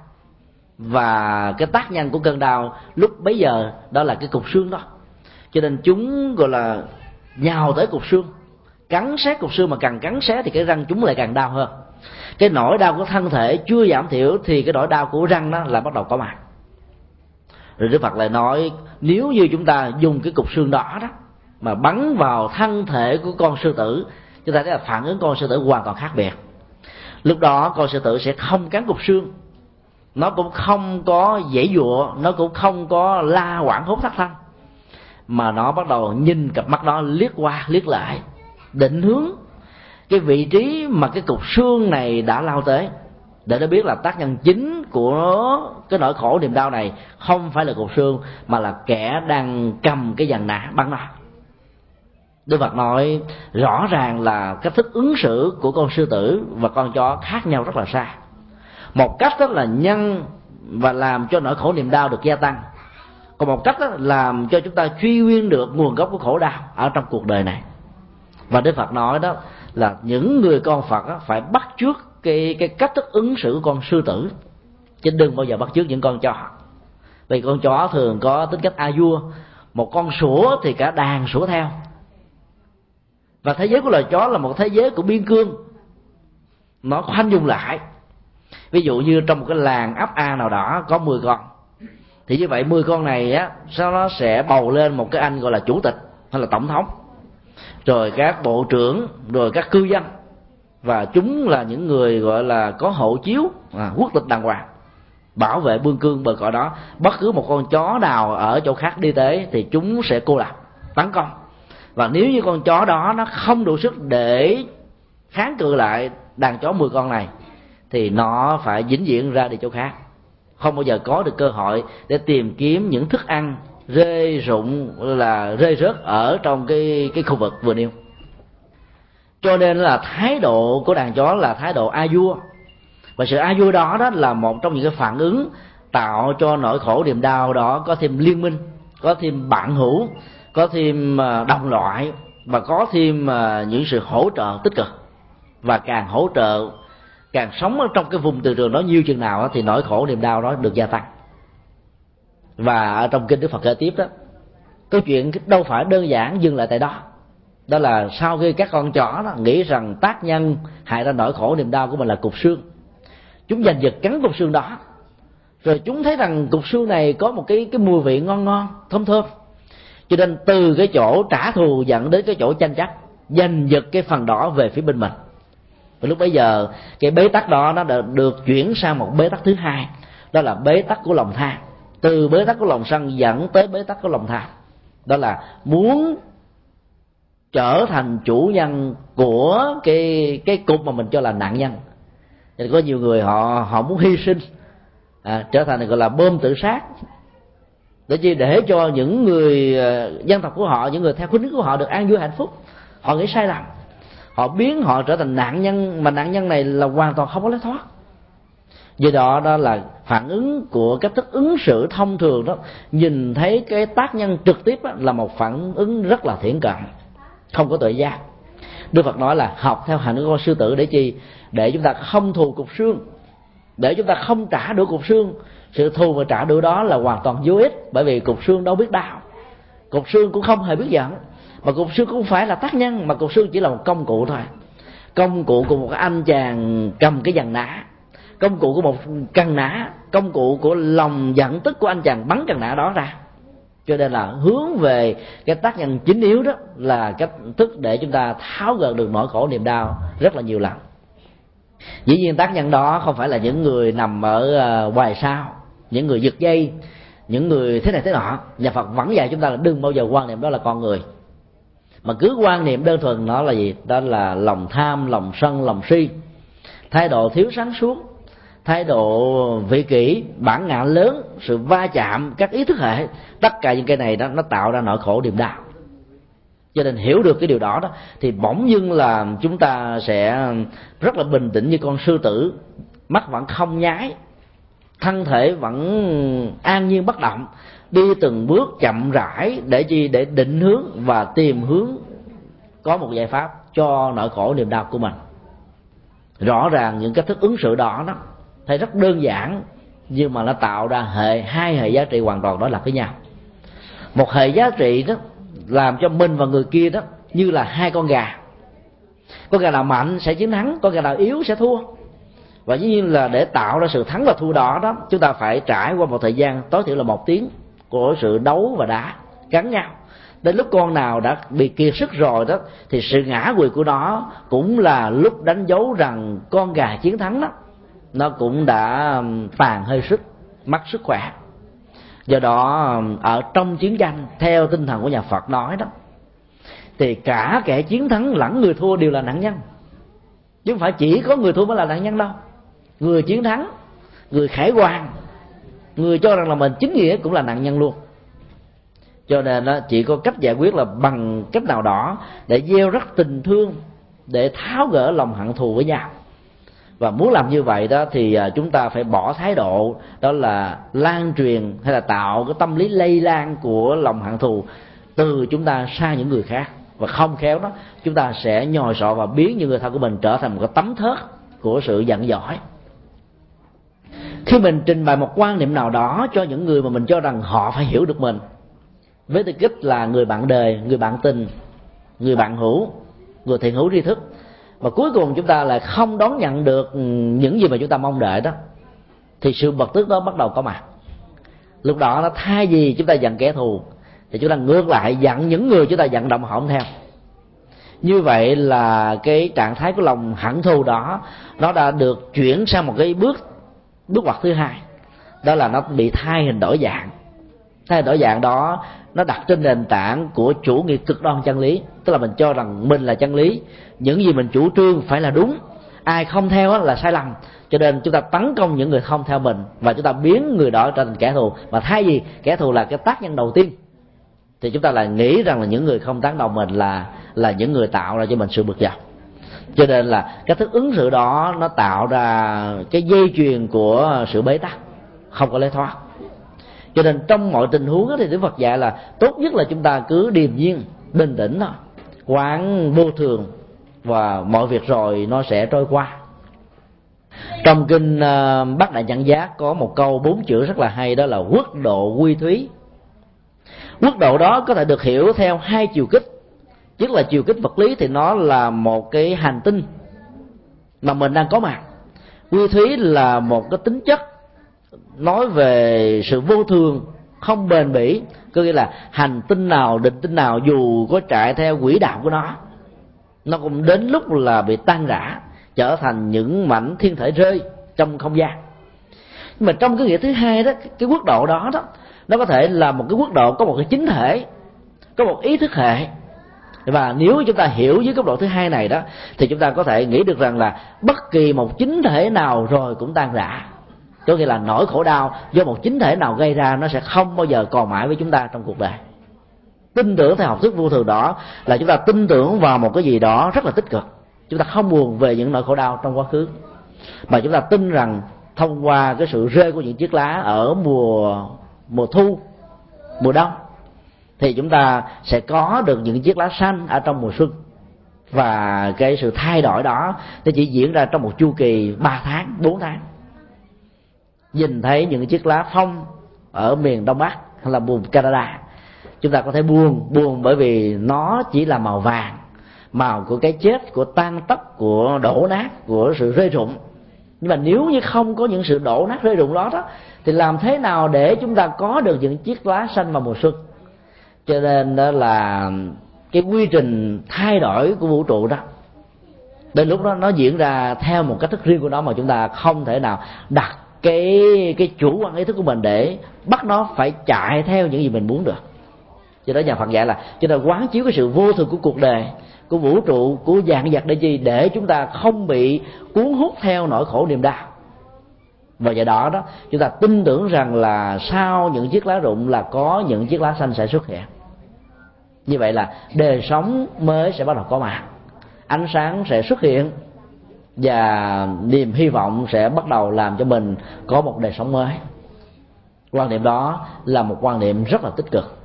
và cái tác nhân của cơn đau lúc bấy giờ đó là cái cục xương đó. Cho nên chúng gọi là nhào tới cục xương, cắn xé cục xương, mà càng cắn xé thì cái răng chúng lại càng đau hơn. Cái nỗi đau của thân thể chưa giảm thiểu thì cái nỗi đau của răng đó là bắt đầu có mặt. Rồi Đức Phật lại nói, nếu như chúng ta dùng cái cục xương đó đó mà bắn vào thân thể của con sư tử, chúng ta thấy là phản ứng con sư tử hoàn toàn khác biệt. Lúc đó con sư tử sẽ không cắn cục xương, nó cũng không có giãy giụa, nó cũng không có la hoảng hốt thất thanh, mà nó bắt đầu nhìn cặp mắt đó liếc qua liếc lại, định hướng cái vị trí mà cái cục xương này đã lao tới, để nó biết là tác nhân chính của cái nỗi khổ niềm đau này không phải là cục xương, mà là kẻ đang cầm cái dằn nã bắn nó. Đức Phật nói rõ ràng là cách thức ứng xử của con sư tử và con chó khác nhau rất là xa. Một cách đó là nhân và làm cho nỗi khổ niềm đau được gia tăng, còn một cách đó làm cho chúng ta truy nguyên được nguồn gốc của khổ đau ở trong cuộc đời này. Và Đức Phật nói đó là những người con Phật đó phải bắt chước cái cái cách thức ứng xử của con sư tử, chứ đừng bao giờ bắt chước những con chó. Vì con chó thường có tính cách a vua, một con sủa thì cả đàn sủa theo. Và thế giới của loài chó là một thế giới của biên cương, nó khoanh vùng lại. Ví dụ như trong một cái làng ấp A nào đó có mười con, thì như vậy mười con này á, sau đó sẽ bầu lên một cái anh gọi là chủ tịch hay là tổng thống, rồi các bộ trưởng, rồi các cư dân, và chúng là những người gọi là có hộ chiếu à, quốc tịch đàng hoàng, bảo vệ biên cương bờ cõi đó. Bất cứ một con chó nào ở chỗ khác đi tới thì chúng sẽ cô lập, tấn công. Và nếu như con chó đó nó không đủ sức để kháng cự lại đàn chó mười con này, thì nó phải vĩnh viễn ra đi chỗ khác, không bao giờ có được cơ hội để tìm kiếm những thức ăn rơi rụng là rơi rớt ở trong cái cái khu vực vừa nêu. Cho nên là thái độ của đàn chó là thái độ a vua, và sự a vua đó đó là một trong những cái phản ứng tạo cho nỗi khổ niềm đau đó có thêm liên minh, có thêm bạn hữu, có thêm đồng loại, và có thêm những sự hỗ trợ tích cực. Và càng hỗ trợ, càng sống ở trong cái vùng từ trường đó nhiều chừng nào thì nỗi khổ niềm đau đó được gia tăng. Và ở trong kinh Đức Phật kể tiếp đó, câu chuyện đâu phải đơn giản dừng lại tại đó. Đó là sau khi các con chó đó nghĩ rằng tác nhân hại ra nỗi khổ niềm đau của mình là cục xương, chúng giành giật cắn cục xương đó, rồi chúng thấy rằng cục xương này có một cái cái mùi vị ngon ngon thơm thơm, cho nên từ cái chỗ trả thù dẫn đến cái chỗ tranh chấp, giành giật cái phần đỏ về phía bên mình. Và lúc bấy giờ cái bế tắc đó nó đã được chuyển sang một bế tắc thứ hai, đó là bế tắc của lòng tham. Từ bế tắc của lòng sân dẫn tới bế tắc của lòng tham, đó là muốn trở thành chủ nhân của cái cái cục mà mình cho là nạn nhân. Thì có nhiều người họ họ muốn hy sinh, à, trở thành gọi là bom tự sát, để chi để cho những người dân tộc của họ, những người theo khuynh hướng của họ được an vui hạnh phúc. Họ nghĩ sai lầm, họ biến họ trở thành nạn nhân, mà nạn nhân này là hoàn toàn không có lối thoát. Vì đó đó là phản ứng của cách thức ứng xử thông thường đó, nhìn thấy cái tác nhân trực tiếp đó, là một phản ứng rất là thiển cận, không có tự giác. Đức Phật nói là học theo hành của con sư tử để chi? Để chúng ta không thù cục xương, để chúng ta không trả đũa cục xương. Sự thù và trả đũa đó là hoàn toàn vô ích, bởi vì cục xương đâu biết đau, cục xương cũng không hề biết giận, mà cục xương cũng không phải là tác nhân, mà cục xương chỉ là một công cụ thôi. Công cụ của một anh chàng cầm cái dằn nã, công cụ của một cần nã, công cụ của lòng giận tức của anh chàng bắn cần nã đó ra. Cho nên là hướng về cái tác nhân chính yếu đó là cách thức để chúng ta tháo gỡ được nỗi khổ niềm đau rất là nhiều lần. Dĩ nhiên tác nhân đó không phải là những người nằm ở ngoài sao, những người giật dây, những người thế này thế nọ. Nhà Phật vẫn dạy chúng ta là đừng bao giờ quan niệm đó là con người, mà cứ quan niệm đơn thuần nó là gì? Đó là lòng tham, lòng sân, lòng si, thái độ thiếu sáng suốt, thái độ vị kỷ, bản ngã lớn, sự va chạm các ý thức hệ. Tất cả những cái này đó nó tạo ra nỗi khổ niềm đau. Cho nên hiểu được cái điều đó đó thì bỗng dưng là chúng ta sẽ rất là bình tĩnh như con sư tử, mắt vẫn không nháy, thân thể vẫn an nhiên bất động, đi từng bước chậm rãi để chi? Để định hướng và tìm hướng có một giải pháp cho nỗi khổ niềm đau của mình. Rõ ràng những cách thức ứng xử đó đó thấy rất đơn giản, nhưng mà nó tạo ra hệ hai hệ giá trị hoàn toàn đối lập với nhau. Một hệ giá trị đó làm cho mình và người kia đó như là hai con gà, con gà nào mạnh sẽ chiến thắng, con gà nào yếu sẽ thua. Và dĩ nhiên là để tạo ra sự thắng và thua đó đó, chúng ta phải trải qua một thời gian tối thiểu là một tiếng của sự đấu và đá cắn nhau. Đến lúc con nào đã bị kiệt sức rồi đó thì sự ngã quỵ của nó cũng là lúc đánh dấu rằng con gà chiến thắng đó nó cũng đã tàn hơi sức, mất sức khỏe. Do đó ở trong chiến tranh theo tinh thần của nhà Phật nói đó, thì cả kẻ chiến thắng lẫn người thua đều là nạn nhân, chứ không phải chỉ có người thua mới là nạn nhân đâu. Người chiến thắng, người khải hoàn, người cho rằng là mình chính nghĩa cũng là nạn nhân luôn. Cho nên đó, chỉ có cách giải quyết là bằng cách nào đó để gieo rắc tình thương, để tháo gỡ lòng hận thù với nhau. Và muốn làm như vậy đó thì chúng ta phải bỏ thái độ đó là lan truyền hay là tạo cái tâm lý lây lan của lòng hận thù từ chúng ta sang những người khác. Và không khéo đó chúng ta sẽ nhồi sọ và biến những người thân của mình trở thành một cái tấm thớt của sự giận dỗi. Khi mình trình bày một quan niệm nào đó cho những người mà mình cho rằng họ phải hiểu được mình, với tư cách là người bạn đời, người bạn tình, người bạn hữu, người thiện hữu tri thức, mà cuối cùng chúng ta lại không đón nhận được những gì mà chúng ta mong đợi đó, thì sự bực tức đó bắt đầu có mặt. Lúc đó nó thay vì chúng ta giận kẻ thù thì chúng ta ngược lại giận những người chúng ta vận động họ không theo. Như vậy là cái trạng thái của lòng hận thù đó nó đã được chuyển sang một cái bước bước ngoặt thứ hai, đó là nó bị thay hình đổi dạng. Thay hình đổi dạng đó nó đặt trên nền tảng của chủ nghĩa cực đoan chân lý, tức là mình cho rằng mình là chân lý, những gì mình chủ trương phải là đúng, ai không theo là sai lầm, cho nên chúng ta tấn công những người không theo mình và chúng ta biến người đó trở thành kẻ thù. Mà thay vì kẻ thù là cái tác nhân đầu tiên thì chúng ta lại nghĩ rằng là những người không tán đồng mình là là những người tạo ra cho mình sự bực dọc. Cho nên là cái thức ứng xử đó nó tạo ra cái dây chuyền của sự bế tắc, không có lối thoát. Cho nên trong mọi tình huống thì Đức Phật dạy là tốt nhất là chúng ta cứ điềm nhiên, bình tĩnh thôi, quán vô thường, và mọi việc rồi nó sẽ trôi qua. Trong kinh uh, Bát Đại Nhãn Giác có một câu bốn chữ rất là hay, đó là quốc độ quy thúy. Quốc độ đó có thể được hiểu theo hai chiều kích. Tức là chiều kích vật lý thì nó là một cái hành tinh mà mình đang có mặt. Quy thúy là một cái tính chất nói về sự vô thường, không bền bỉ. Có nghĩa là hành tinh nào, định tinh nào dù có chạy theo quỹ đạo của nó, nó cũng đến lúc là bị tan rã, trở thành những mảnh thiên thể rơi trong không gian. Nhưng mà trong cái nghĩa thứ hai đó, cái quốc độ đó đó, nó có thể là một cái quốc độ có một cái chính thể, có một ý thức hệ. Và nếu chúng ta hiểu với cấp độ thứ hai này đó, thì chúng ta có thể nghĩ được rằng là bất kỳ một chính thể nào rồi cũng tan rã. Có nghĩa là nỗi khổ đau do một chính thể nào gây ra nó sẽ không bao giờ còn mãi với chúng ta trong cuộc đời. Tin tưởng theo học thuyết vô thường đó là chúng ta tin tưởng vào một cái gì đó rất là tích cực. Chúng ta không buồn về những nỗi khổ đau trong quá khứ, mà chúng ta tin rằng thông qua cái sự rơi của những chiếc lá ở mùa mùa thu, mùa đông, thì chúng ta sẽ có được những chiếc lá xanh ở trong mùa xuân. Và cái sự thay đổi đó nó chỉ diễn ra trong một chu kỳ ba tháng, bốn tháng. Nhìn thấy những chiếc lá phong ở miền Đông Bắc hay là vùng Canada, chúng ta có thể buồn, buồn bởi vì nó chỉ là màu vàng, màu của cái chết, của tan tóc, của đổ nát, của sự rơi rụng. Nhưng mà nếu như không có những sự đổ nát rơi rụng đó, đó thì làm thế nào để chúng ta có được những chiếc lá xanh vào mùa xuân? Cho nên đó là cái quy trình thay đổi của vũ trụ đó, đến lúc đó nó diễn ra theo một cách thức riêng của nó, mà chúng ta không thể nào đặt cái cái chủ quan ý thức của mình để bắt nó phải chạy theo những gì mình muốn được. Cho đó nhà Phật dạy là chúng ta quán chiếu cái sự vô thường của cuộc đời, của vũ trụ, của vạn vật để chi? Để chúng ta không bị cuốn hút theo nỗi khổ niềm đau. Và do đó đó chúng ta tin tưởng rằng là sau những chiếc lá rụng là có những chiếc lá xanh sẽ xuất hiện. Như vậy là đời sống mới sẽ bắt đầu có mặt, ánh sáng sẽ xuất hiện, và niềm hy vọng sẽ bắt đầu làm cho mình có một đời sống mới. Quan niệm đó là một quan niệm rất là tích cực.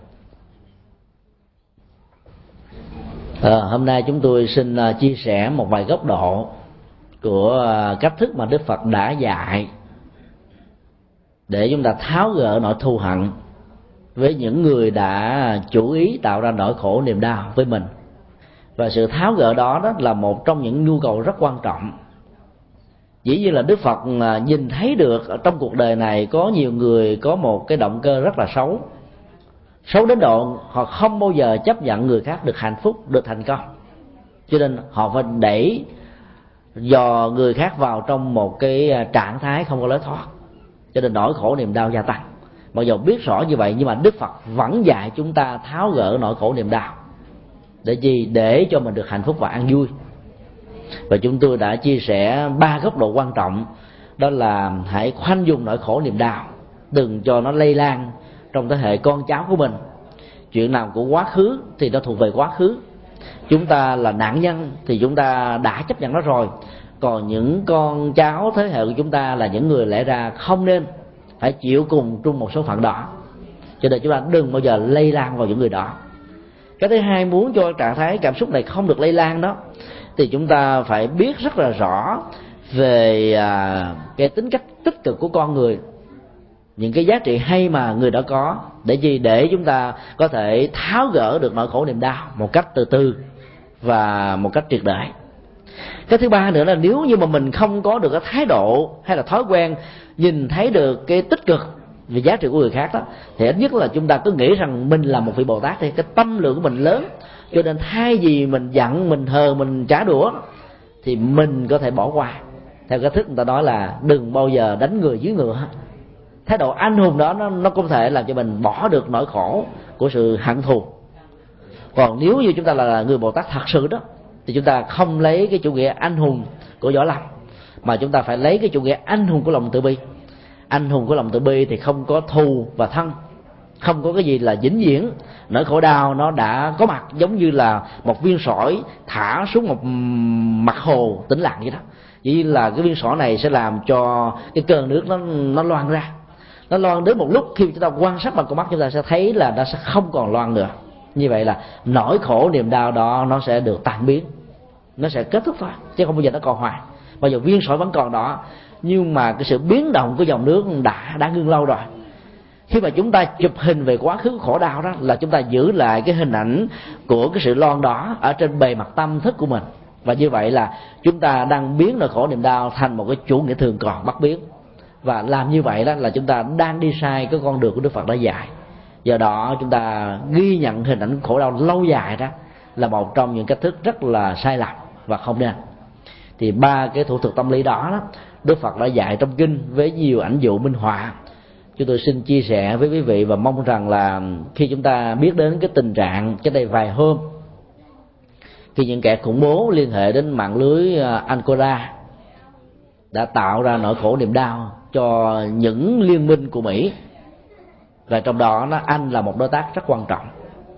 À, hôm nay chúng tôi xin chia sẻ một vài góc độ của cách thức mà Đức Phật đã dạy để chúng ta tháo gỡ nỗi thù hận với những người đã chủ ý tạo ra nỗi khổ niềm đau với mình. Và sự tháo gỡ đó, đó là một trong những nhu cầu rất quan trọng. Dĩ nhiên là Đức Phật nhìn thấy được ở trong cuộc đời này có nhiều người có một cái động cơ rất là xấu, xấu đến độ họ không bao giờ chấp nhận người khác được hạnh phúc, được thành công, cho nên họ phải đẩy dò người khác vào trong một cái trạng thái không có lối thoát, cho nên nỗi khổ niềm đau gia tăng. Mặc dù biết rõ như vậy, nhưng mà Đức Phật vẫn dạy chúng ta tháo gỡ nỗi khổ niềm đau. Để gì? Để cho mình được hạnh phúc và an vui. Và chúng tôi đã chia sẻ ba góc độ quan trọng, đó là hãy khoanh dùng nỗi khổ niềm đau, đừng cho nó lây lan trong thế hệ con cháu của mình. Chuyện nào của quá khứ thì nó thuộc về quá khứ, chúng ta là nạn nhân thì chúng ta đã chấp nhận nó rồi. Còn những con cháu thế hệ của chúng ta là những người lẽ ra không nên phải chịu cùng chung một số phận đó, cho nên chúng ta đừng bao giờ lây lan vào những người đó. Cái thứ hai, muốn cho trạng thái cảm xúc này không được lây lan đó, thì chúng ta phải biết rất là rõ về à, cái tính cách tích cực của con người, những cái giá trị hay mà người đó có, để gì? Để chúng ta có thể tháo gỡ được nỗi khổ niềm đau một cách từ từ và một cách triệt để. Cái thứ ba nữa là nếu như mà mình không có được cái thái độ hay là thói quen nhìn thấy được cái tích cực về giá trị của người khác đó, thì ít nhất là chúng ta cứ nghĩ rằng mình là một vị Bồ Tát, thì cái tâm lượng của mình lớn, cho nên thay vì mình giận, mình hờ, mình trả đũa, thì mình có thể bỏ qua. Theo cái thức người ta nói là đừng bao giờ đánh người dưới ngựa. Thái độ anh hùng đó nó, nó không thể làm cho mình bỏ được nỗi khổ của sự hận thù. Còn nếu như chúng ta là người Bồ Tát thật sự đó, thì chúng ta không lấy cái chủ nghĩa anh hùng của Võ Lâm, mà chúng ta phải lấy cái chủ nghĩa anh hùng của lòng từ bi. Anh hùng của lòng từ bi thì không có thù và thân, không có cái gì là vĩnh viễn. Nỗi khổ đau nó đã có mặt giống như là một viên sỏi thả xuống một mặt hồ tĩnh lặng vậy đó. Chỉ là cái viên sỏi này sẽ làm cho cái cơn nước nó nó loang ra. Nó loang đến một lúc khi chúng ta quan sát bằng con mắt, chúng ta sẽ thấy là nó sẽ không còn loang nữa. Như vậy là nỗi khổ niềm đau đó nó sẽ được tan biến, nó sẽ kết thúc thôi, chứ không bao giờ nó còn hoài. Bao giờ viên sỏi vẫn còn đó, nhưng mà cái sự biến động của dòng nước đã đã ngưng lâu rồi. Khi mà chúng ta chụp hình về quá khứ khổ đau đó, là chúng ta giữ lại cái hình ảnh của cái sự loang đỏ ở trên bề mặt tâm thức của mình. Và như vậy là chúng ta đang biến nỗi khổ niềm đau thành một cái chủ nghĩa thường còn bất biến. Và làm như vậy đó là chúng ta đang đi sai cái con đường của Đức Phật đã dạy. Do đó chúng ta ghi nhận hình ảnh khổ đau lâu dài đó là một trong những cách thức rất là sai lầm và không nên. Thì ba cái thủ thuật tâm lý đó, đó Đức Phật đã dạy trong kinh với nhiều ảnh dụ minh họa. Chúng tôi xin chia sẻ với quý vị và mong rằng là khi chúng ta biết đến cái tình trạng cái đây vài hôm, khi những kẻ khủng bố liên hệ đến mạng lưới Ancora đã tạo ra nỗi khổ niềm đau cho những liên minh của Mỹ, và trong đó nó Anh là một đối tác rất quan trọng.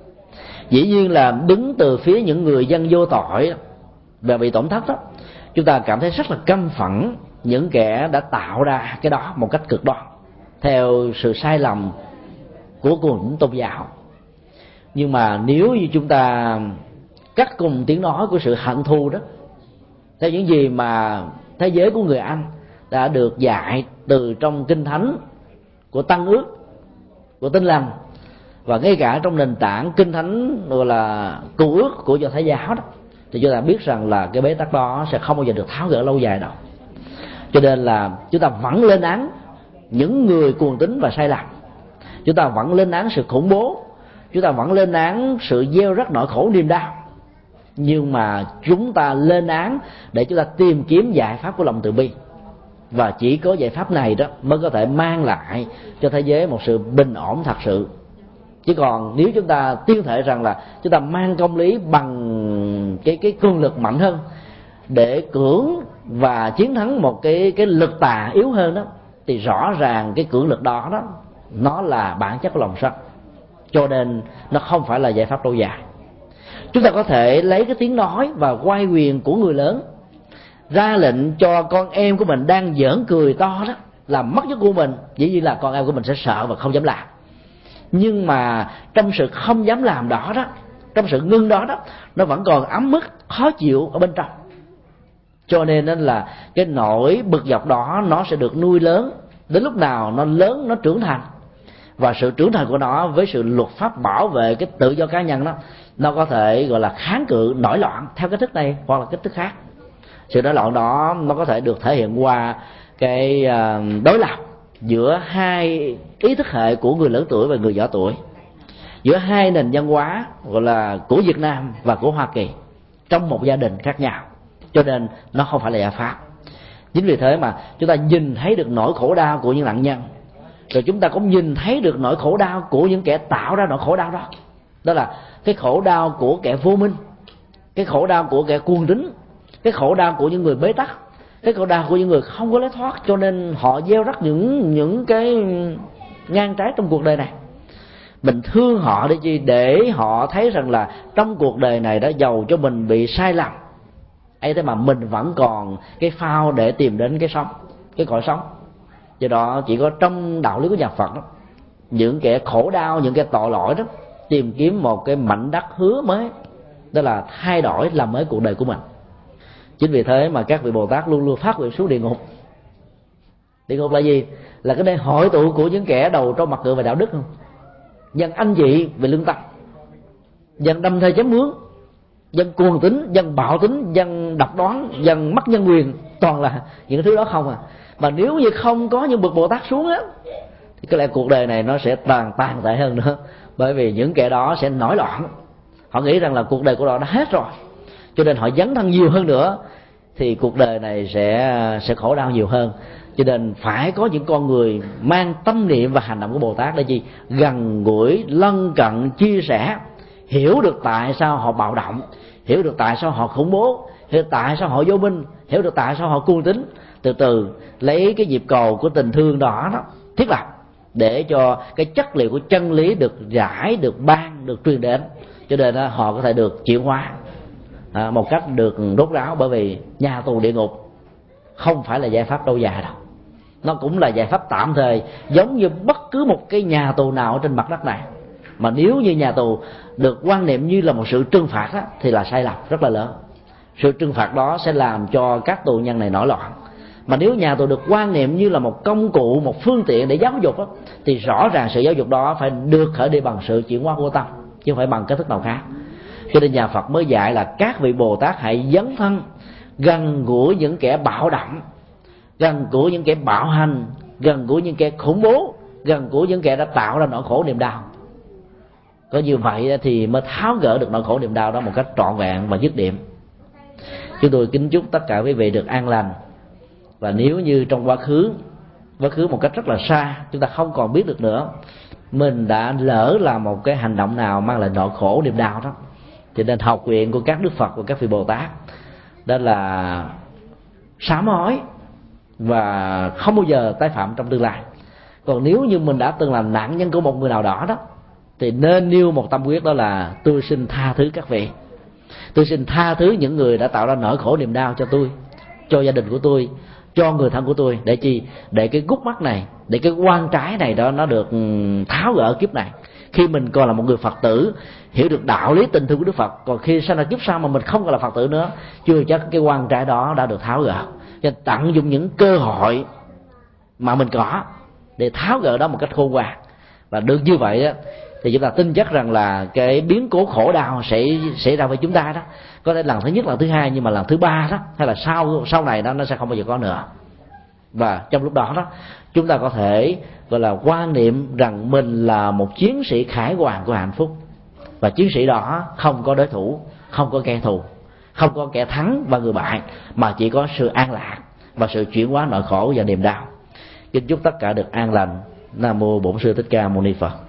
Dĩ nhiên là đứng từ phía những người dân vô tội và bị tổn thất đó, chúng ta cảm thấy rất là căm phẫn những kẻ đã tạo ra cái đó một cách cực đoan theo sự sai lầm của cuốn tôn giáo. Nhưng mà nếu như chúng ta cắt cùng tiếng nói của sự hận thù đó, theo những gì mà thế giới của người Anh đã được dạy từ trong kinh thánh của Tăng Ước, của Tin Lành, và ngay cả trong nền tảng kinh thánh gọi là Cựu Ước của Do Thái giáo đó, thì chúng ta biết rằng là cái bế tắc đó sẽ không bao giờ được tháo gỡ lâu dài đâu. Cho nên là chúng ta vẫn lên án những người cuồng tín và sai lầm, chúng ta vẫn lên án sự khủng bố, chúng ta vẫn lên án sự gieo rắc nỗi khổ niềm đau, nhưng mà chúng ta lên án để chúng ta tìm kiếm giải pháp của lòng từ bi. Và chỉ có giải pháp này đó mới có thể mang lại cho thế giới một sự bình ổn thật sự. Chứ còn nếu chúng ta tuyên thệ rằng là chúng ta mang công lý bằng cái cái cương lực mạnh hơn để cưỡng và chiến thắng một cái cái lực tà yếu hơn đó, thì rõ ràng cái cưỡng lực đó đó nó là bản chất của lòng sân, cho nên nó không phải là giải pháp lâu dài. Chúng ta có thể lấy cái tiếng nói và quay quyền của người lớn ra lệnh cho con em của mình đang giỡn cười to đó làm mất giấc của mình, dĩ nhiên là con em của mình sẽ sợ và không dám làm. Nhưng mà trong sự không dám làm đó đó, trong sự ngưng đó đó, nó vẫn còn ấm ức khó chịu ở bên trong. Cho nên là cái nỗi bực dọc đó nó sẽ được nuôi lớn, đến lúc nào nó lớn, nó trưởng thành, và sự trưởng thành của nó với sự luật pháp bảo vệ cái tự do cá nhân đó, nó có thể gọi là kháng cự nổi loạn theo cách thức này hoặc là cách thức khác. Sự nổi loạn đó nó có thể được thể hiện qua cái đối lập giữa hai ý thức hệ của người lớn tuổi và người nhỏ tuổi, giữa hai nền văn hóa gọi là của Việt Nam và của Hoa Kỳ trong một gia đình khác nhau. Cho nên nó không phải là giải pháp. Chính vì thế mà chúng ta nhìn thấy được nỗi khổ đau của những nạn nhân, rồi chúng ta cũng nhìn thấy được nỗi khổ đau của những kẻ tạo ra nỗi khổ đau đó. Đó là cái khổ đau của kẻ vô minh, cái khổ đau của kẻ cuồng tín, cái khổ đau của những người bế tắc, cái khổ đau của những người không có lối thoát. Cho nên họ gieo rắc những những cái ngang trái trong cuộc đời này. Mình thương họ để chi? Để họ thấy rằng là trong cuộc đời này đã giàu cho mình bị sai lầm ấy, thế mà mình vẫn còn cái phao để tìm đến cái sống, cái cõi sống. Do đó chỉ có trong đạo lý của nhà Phật đó, những kẻ khổ đau, những kẻ tội lỗi đó tìm kiếm một cái mảnh đất hứa mới, đó là thay đổi làm mới cuộc đời của mình. Chính vì thế mà các vị Bồ Tát luôn luôn phát nguyện xuống địa ngục. Địa ngục là gì? Là cái nơi hội tụ của những kẻ đầu trong mặt ngựa về đạo đức không? Dân anh dị về lương tâm, dân đâm thê chém mướn, dân cuồng tín, dân bạo tín, dân độc đoán, dân mất nhân quyền, toàn là những thứ đó không à. Mà nếu như không có những bậc Bồ Tát xuống á, thì có lẽ cuộc đời này nó sẽ tàn tàn tệ hơn nữa. Bởi vì những kẻ đó sẽ nổi loạn, họ nghĩ rằng là cuộc đời của họ đã hết rồi, cho nên họ dấn thân nhiều hơn nữa, thì cuộc đời này sẽ sẽ khổ đau nhiều hơn. Cho nên phải có những con người mang tâm niệm và hành động của Bồ Tát để chi? Gần gũi, lân cận, chia sẻ, hiểu được tại sao họ bạo động, hiểu được tại sao họ khủng bố, hiểu tại sao họ vô minh, hiểu được tại sao họ cuồng tín, từ từ lấy cái nhịp cầu của tình thương đó đó thiết lập để cho cái chất liệu của chân lý được giải, được ban, được truyền đến, cho nên đó, họ có thể được chuyển hóa à, một cách được rốt ráo. Bởi vì nhà tù địa ngục không phải là giải pháp lâu dài đâu, nó cũng là giải pháp tạm thời, giống như bất cứ một cái nhà tù nào ở trên mặt đất này. Mà nếu như nhà tù được quan niệm như là một sự trừng phạt đó, thì là sai lầm rất là lớn. Sự trừng phạt đó sẽ làm cho các tù nhân này nổi loạn. Mà nếu nhà tù được quan niệm như là một công cụ, một phương tiện để giáo dục đó, thì rõ ràng sự giáo dục đó phải được khởi đi bằng sự chuyển hóa của tâm, chứ không phải bằng cách thức nào khác. Cho nên nhà Phật mới dạy là các vị Bồ Tát hãy dấn thân gần gũi những kẻ bạo động, gần gũi những kẻ bạo hành, gần gũi những kẻ khủng bố, gần gũi những kẻ đã tạo ra nỗi khổ niềm đau. Có như vậy thì mới tháo gỡ được nỗi khổ niềm đau đó một cách trọn vẹn và dứt điểm. Chúng tôi kính chúc tất cả quý vị được an lành. Và nếu như trong quá khứ quá khứ một cách rất là xa, chúng ta không còn biết được nữa, mình đã lỡ làm một cái hành động nào mang lại nỗi khổ niềm đau đó, cho nên học nguyện của các Đức Phật và các vị Bồ Tát đó là sám hối và không bao giờ tái phạm trong tương lai. Còn nếu như mình đã từng làm nạn nhân của một người nào đó đó, thì nên nêu một tâm quyết, đó là tôi xin tha thứ các vị, tôi xin tha thứ những người đã tạo ra nỗi khổ niềm đau cho tôi, cho gia đình của tôi, cho người thân của tôi. Để chi? Để cái gút mắt này, để cái quan trái này đó nó được tháo gỡ kiếp này. Khi mình còn là một người Phật tử, hiểu được đạo lý tình thương của Đức Phật, còn khi sau này kiếp sau mà mình không còn là Phật tử nữa, chưa chắc cái quan trái đó đã được tháo gỡ. Cho nên tận dụng những cơ hội mà mình có để tháo gỡ đó một cách khôn ngoan. Và được như vậy đó, thì chúng ta tin chắc rằng là cái biến cố khổ đau sẽ xảy ra với chúng ta đó, có thể lần thứ nhất, lần thứ hai, nhưng mà lần thứ ba đó, hay là sau sau này đó, nó sẽ không bao giờ có nữa. Và trong lúc đó đó, chúng ta có thể gọi là quan niệm rằng mình là một chiến sĩ khải hoàn của hạnh phúc, và chiến sĩ đó không có đối thủ, không có kẻ thù, không có kẻ thắng và người bại, mà chỉ có sự an lạc và sự chuyển hóa nỗi khổ và niềm đau. Kính chúc tất cả được an lành. Nam mô Bổn Sư Thích Ca Mâu Ni Phật.